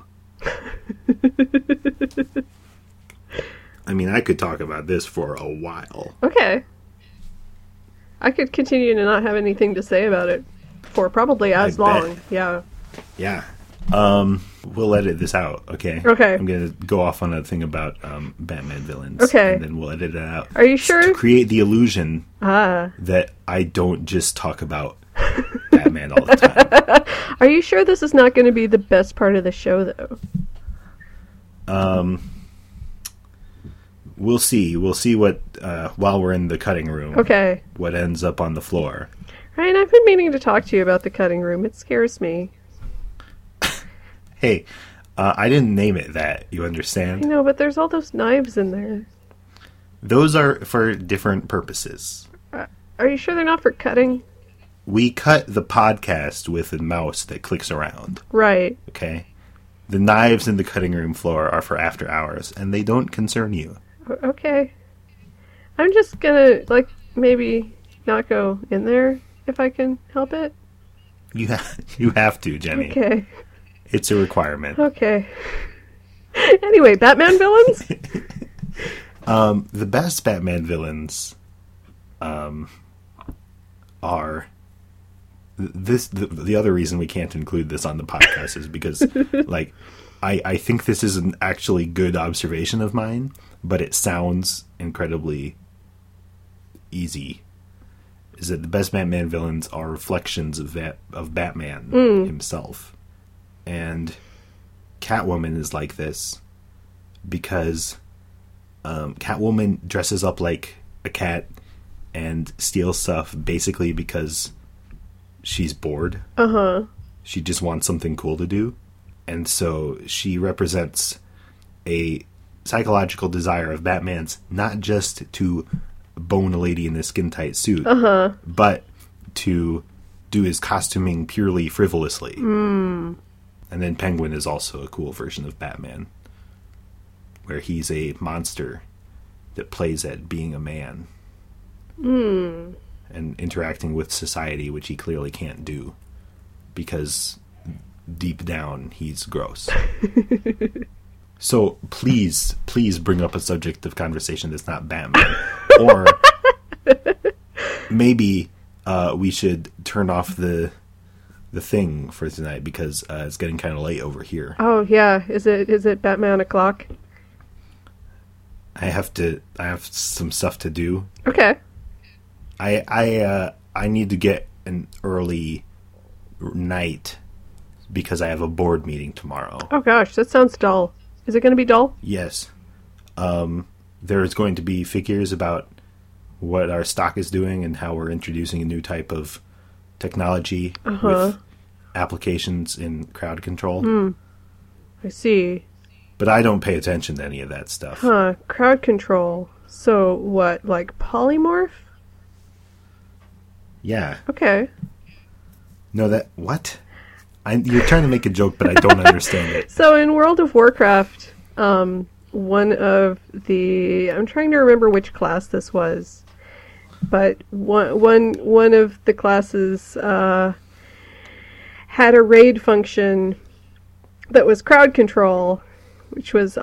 I mean, I could talk about this for a while. Okay. I could continue to not have anything to say about it for probably as long. Bet. Yeah. Yeah. We'll edit this out, okay? Okay. I'm going to go off on a thing about Batman villains. Okay. And then we'll edit it out. Are you sure? To create the illusion Ah. that I don't just talk about Batman all the time. Are you sure this is not going to be the best part of the show, though? We'll see. We'll see what, while we're in the cutting room, Okay. what ends up on the floor. Ryan, I've been meaning to talk to you about the cutting room. It scares me. Hey, I didn't name it that, you I understand? know, but there's all those knives in there. Those are for different purposes. Are you sure they're not for cutting? We cut the podcast with a mouse that clicks around, Right. okay? The knives in the cutting room floor are for after hours, and they don't concern you. Okay. I'm just gonna, maybe not go in there if I can help it. You have to, Jenny. Okay. It's a requirement. Okay. Anyway, Batman villains? The best Batman villains are the other reason we can't include this on the podcast is because I think this is an actually good observation of mine, but it sounds incredibly easy. Is that the best Batman villains are reflections of Batman himself. And Catwoman is like this because Catwoman dresses up like a cat and steals stuff basically because she's bored. Uh-huh. She just wants something cool to do. And so she represents a psychological desire of Batman's not just to bone a lady in a skin-tight suit, but to do his costuming purely frivolously. And then Penguin is also a cool version of Batman, where he's a monster that plays at being a man and interacting with society, which he clearly can't do because deep down he's gross. So please bring up a subject of conversation that's not Batman. Or maybe we should turn off the thing for tonight because it's getting kind of late over here. Oh, yeah. Is it Batman o'clock? I have some stuff to do. Okay. I need to get an early night because I have a board meeting tomorrow. Oh, gosh. That sounds dull. Is it going to be dull? Yes. There's going to be figures about what our stock is doing and how we're introducing a new type of technology with applications in crowd control. I see. But I don't pay attention to any of that stuff. Huh. Crowd control. So what, like polymorph? Yeah. Okay. No, what? You're trying to make a joke, but I don't understand it. So in World of Warcraft, one of the... I'm trying to remember which class this was. But one of the classes had a raid function that was crowd control, which was,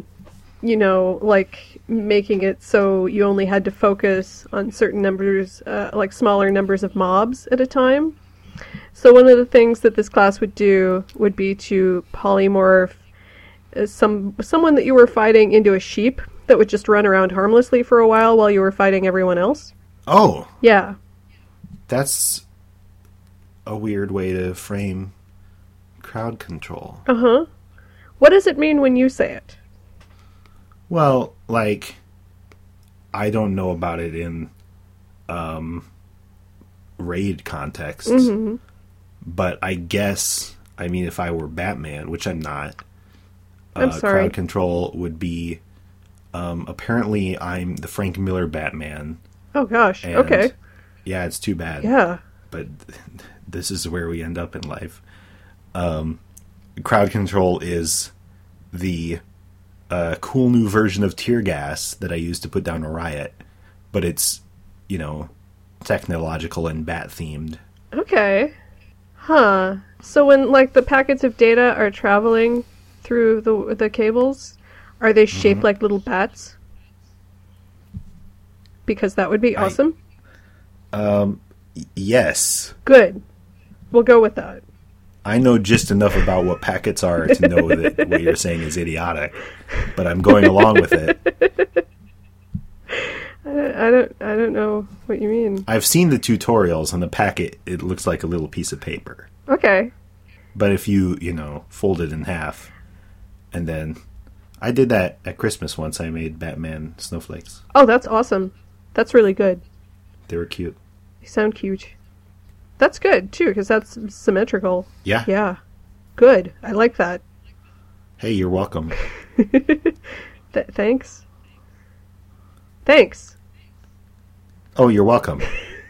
making it so you only had to focus on certain numbers, smaller numbers of mobs at a time. So one of the things that this class would do would be to polymorph someone that you were fighting into a sheep that would just run around harmlessly for a while you were fighting everyone else. Oh. Yeah. That's a weird way to frame crowd control. Uh-huh. What does it mean when you say it? Well, I don't know about it in raid context, but I guess, if I were Batman, which I'm not, I'm sorry. crowd control would be, apparently I'm the Frank Miller Batman. Oh gosh, And, okay. Yeah, it's too bad. Yeah. But this is where we end up in life. Crowd control is the cool new version of tear gas that I use to put down a riot, but it's, technological and bat-themed. Okay. Huh. So when, the packets of data are traveling through the cables, are they shaped like little bats? Because that would be awesome. Yes. Good. We'll go with that. I know just enough about what packets are to know that what you're saying is idiotic, but I'm going along with it. I don't know what you mean. I've seen the tutorials on the packet. It looks like a little piece of paper. Okay. But if you fold it in half, and then I did that at Christmas once. I made Batman snowflakes. Oh, that's awesome. That's really good. They were cute. They sound cute. That's good, too, because that's symmetrical. Yeah. Yeah. Good. I like that. Hey, you're welcome. Thanks. Thanks. Oh, you're welcome.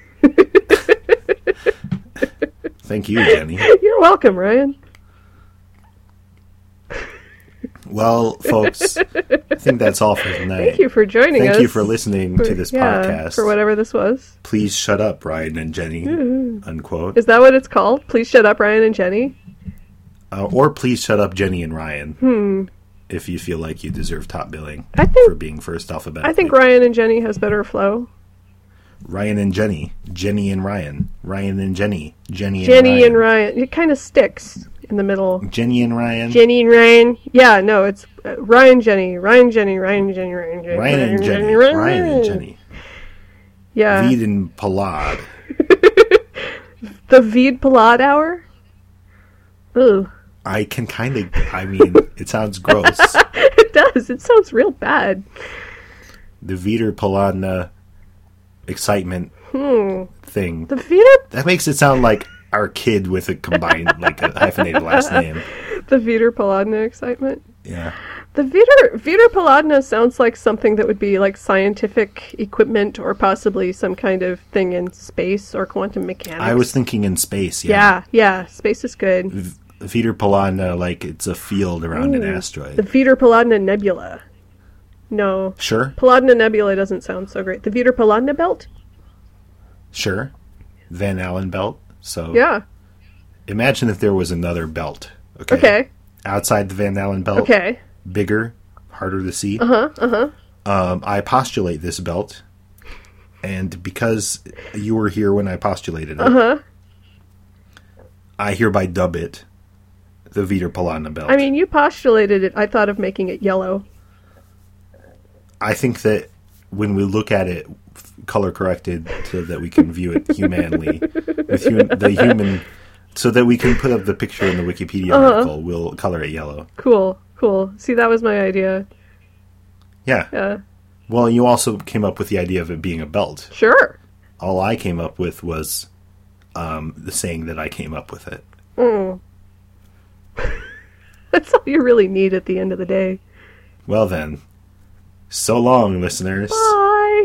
Thank you, Jenny. You're welcome, Ryan. Well, folks, I think that's all for tonight. Thank you for joining us. Thank you for listening to this podcast. For whatever this was. Please shut up, Ryan and Jenny, unquote. Is that what it's called? Please shut up, Ryan and Jenny? Or please shut up, Jenny and Ryan. If you feel like you deserve top billing for being first alphabetically. I think Ryan and Jenny has better flow. Ryan and Jenny. Jenny and Ryan. Ryan and Jenny. Jenny and Ryan. It kind of sticks in the middle. Jenny and Ryan. Jenny and Ryan. Yeah, no, it's Ryan, Jenny. Ryan, Jenny. Ryan, Jenny. Ryan, Jenny. Ryan and Jenny. Ryan and Jenny. Yeah. Veed and Palad. The Veed Palad hour? Ooh. I can kind of, it sounds gross. It does. It sounds real bad. The Veeder Paladna excitement thing. The Veeder? That makes it sound like our kid with a combined, like a hyphenated last name. The Veeder Paladna excitement? Yeah. The Veeder Paladna sounds like something that would be like scientific equipment or possibly some kind of thing in space or quantum mechanics. I was thinking in space, yeah. Yeah. Space is good. Veeder Paladna, like it's a field around an asteroid. The Veeder Paladna Nebula. No. Sure. Paladna Nebula doesn't sound so great. The Veeder Paladna Belt? Sure. Van Allen belt. So yeah. Imagine if there was another belt. Okay. Outside the Van Allen belt. Okay. Bigger, harder to see. I postulate this belt, and because you were here when I postulated it, I hereby dub it the Veeder Paladna belt. I mean, you postulated it. I thought of making it yellow. I think that when we look at it color corrected so that we can view it humanly, with the human, so that we can put up the picture in the Wikipedia article, we'll color it yellow. Cool. See, that was my idea. Yeah. Well, you also came up with the idea of it being a belt. Sure. All I came up with was the saying that I came up with it. That's all you really need at the end of the day. Well then, so long, listeners. Bye!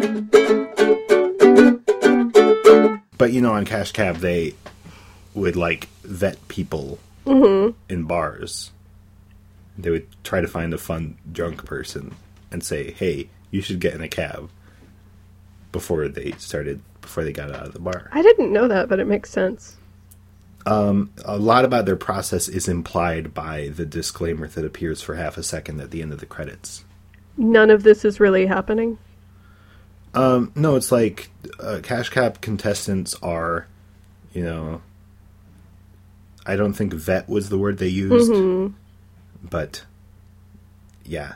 But on Cash Cab, they would vet people in bars. They would try to find a fun drunk person and say, hey, you should get in a cab before they got out of the bar. I didn't know that, but it makes sense. A lot about their process is implied by the disclaimer that appears for half a second at the end of the credits. None of this is really happening? No, it's like Cash Cab contestants are, I don't think vet was the word they used, but yeah.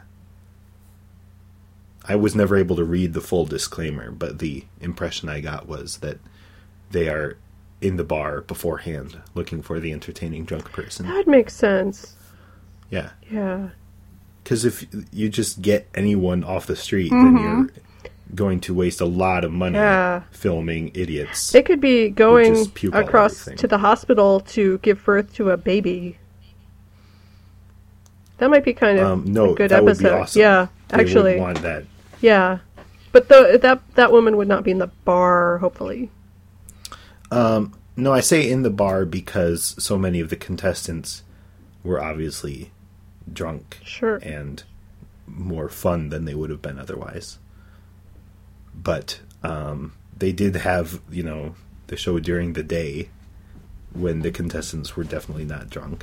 I was never able to read the full disclaimer, but the impression I got was that they are in the bar beforehand looking for the entertaining drunk person. That makes sense. Yeah. Yeah. Because if you just get anyone off the street, then you're going to waste a lot of money filming idiots. They could be going across everything to the hospital to give birth to a baby. That might be kind of a good episode. Would be awesome. Yeah, actually. They would want that. Yeah. But that woman would not be in the bar, hopefully. No, I say in the bar because so many of the contestants were obviously drunk. Sure. And more fun than they would have been otherwise. But they did have, the show during the day when the contestants were definitely not drunk.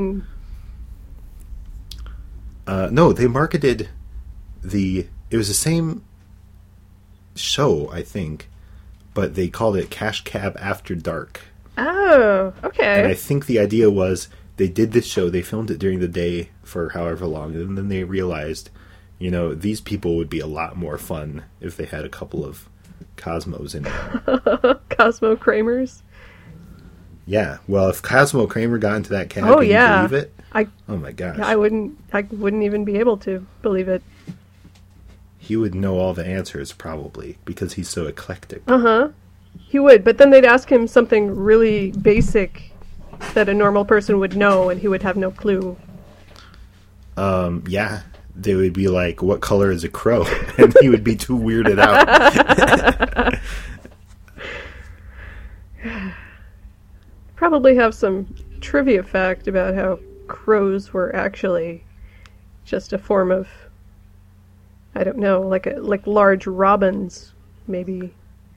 No, they marketed it was the same show, I think, but they called it Cash Cab After Dark. Oh, And I okay. think the idea was they did this show, they filmed it during the day for however long, and then they realized, these people would be a lot more fun if they had a couple of Cosmos in there. Cosmo Kramers. Yeah, well, if Cosmo Kramer got into that cab, Oh, can yeah. you believe it? I Oh my gosh. I wouldn't even be able to believe it. He would know all the answers, probably, because he's so eclectic. Uh-huh. He would, but then they'd ask him something really basic that a normal person would know, and he would have no clue. Yeah, they would be like, what color is a crow? And he would be too weirded out. Probably have some trivia fact about how crows were actually just a form of, I don't know, like large robins, maybe.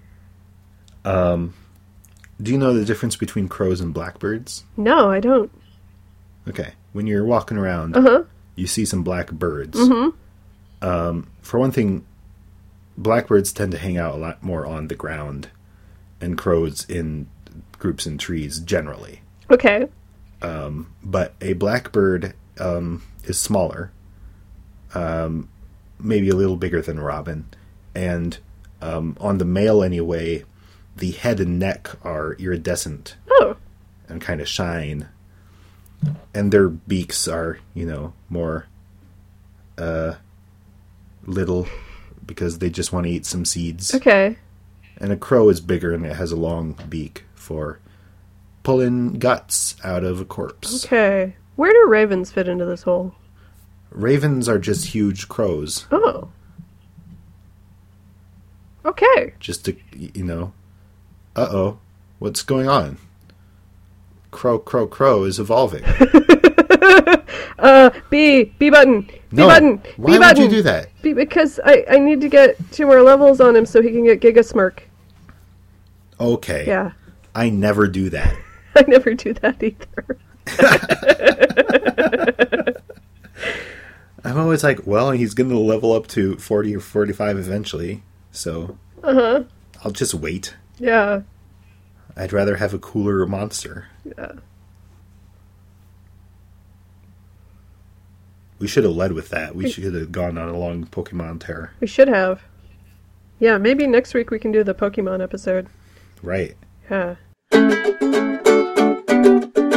Do you know the difference between crows and blackbirds? No, I don't. Okay, when you're walking around, Uh-huh. you see some black birds. Mm-hmm. For one thing, blackbirds tend to hang out a lot more on the ground, and crows in groups in trees generally. Okay. But a blackbird is smaller, maybe a little bigger than a robin, and on the male anyway, the head and neck are iridescent Oh. and kind of shine, and their beaks are, more little because they just want to eat some seeds. Okay. And a crow is bigger and it has a long beak for pulling guts out of a corpse. Okay. Where do ravens fit into this whole? Ravens are just huge crows. Oh. Okay. Just to, uh-oh, what's going on? Crow is evolving. B button. B No, button. why B would button. you do that? Because I need to get 2 more levels on him so he can get Giga Smirk. Okay. Yeah. I never do that. I never do that either. I'm always like, well, he's going to level up to 40 or 45 eventually, so I'll just wait. Yeah. I'd rather have a cooler monster. Yeah. We should have led with that. We should have gone on a long Pokemon tear. We should have. Yeah, maybe next week we can do the Pokemon episode. Right. Yeah.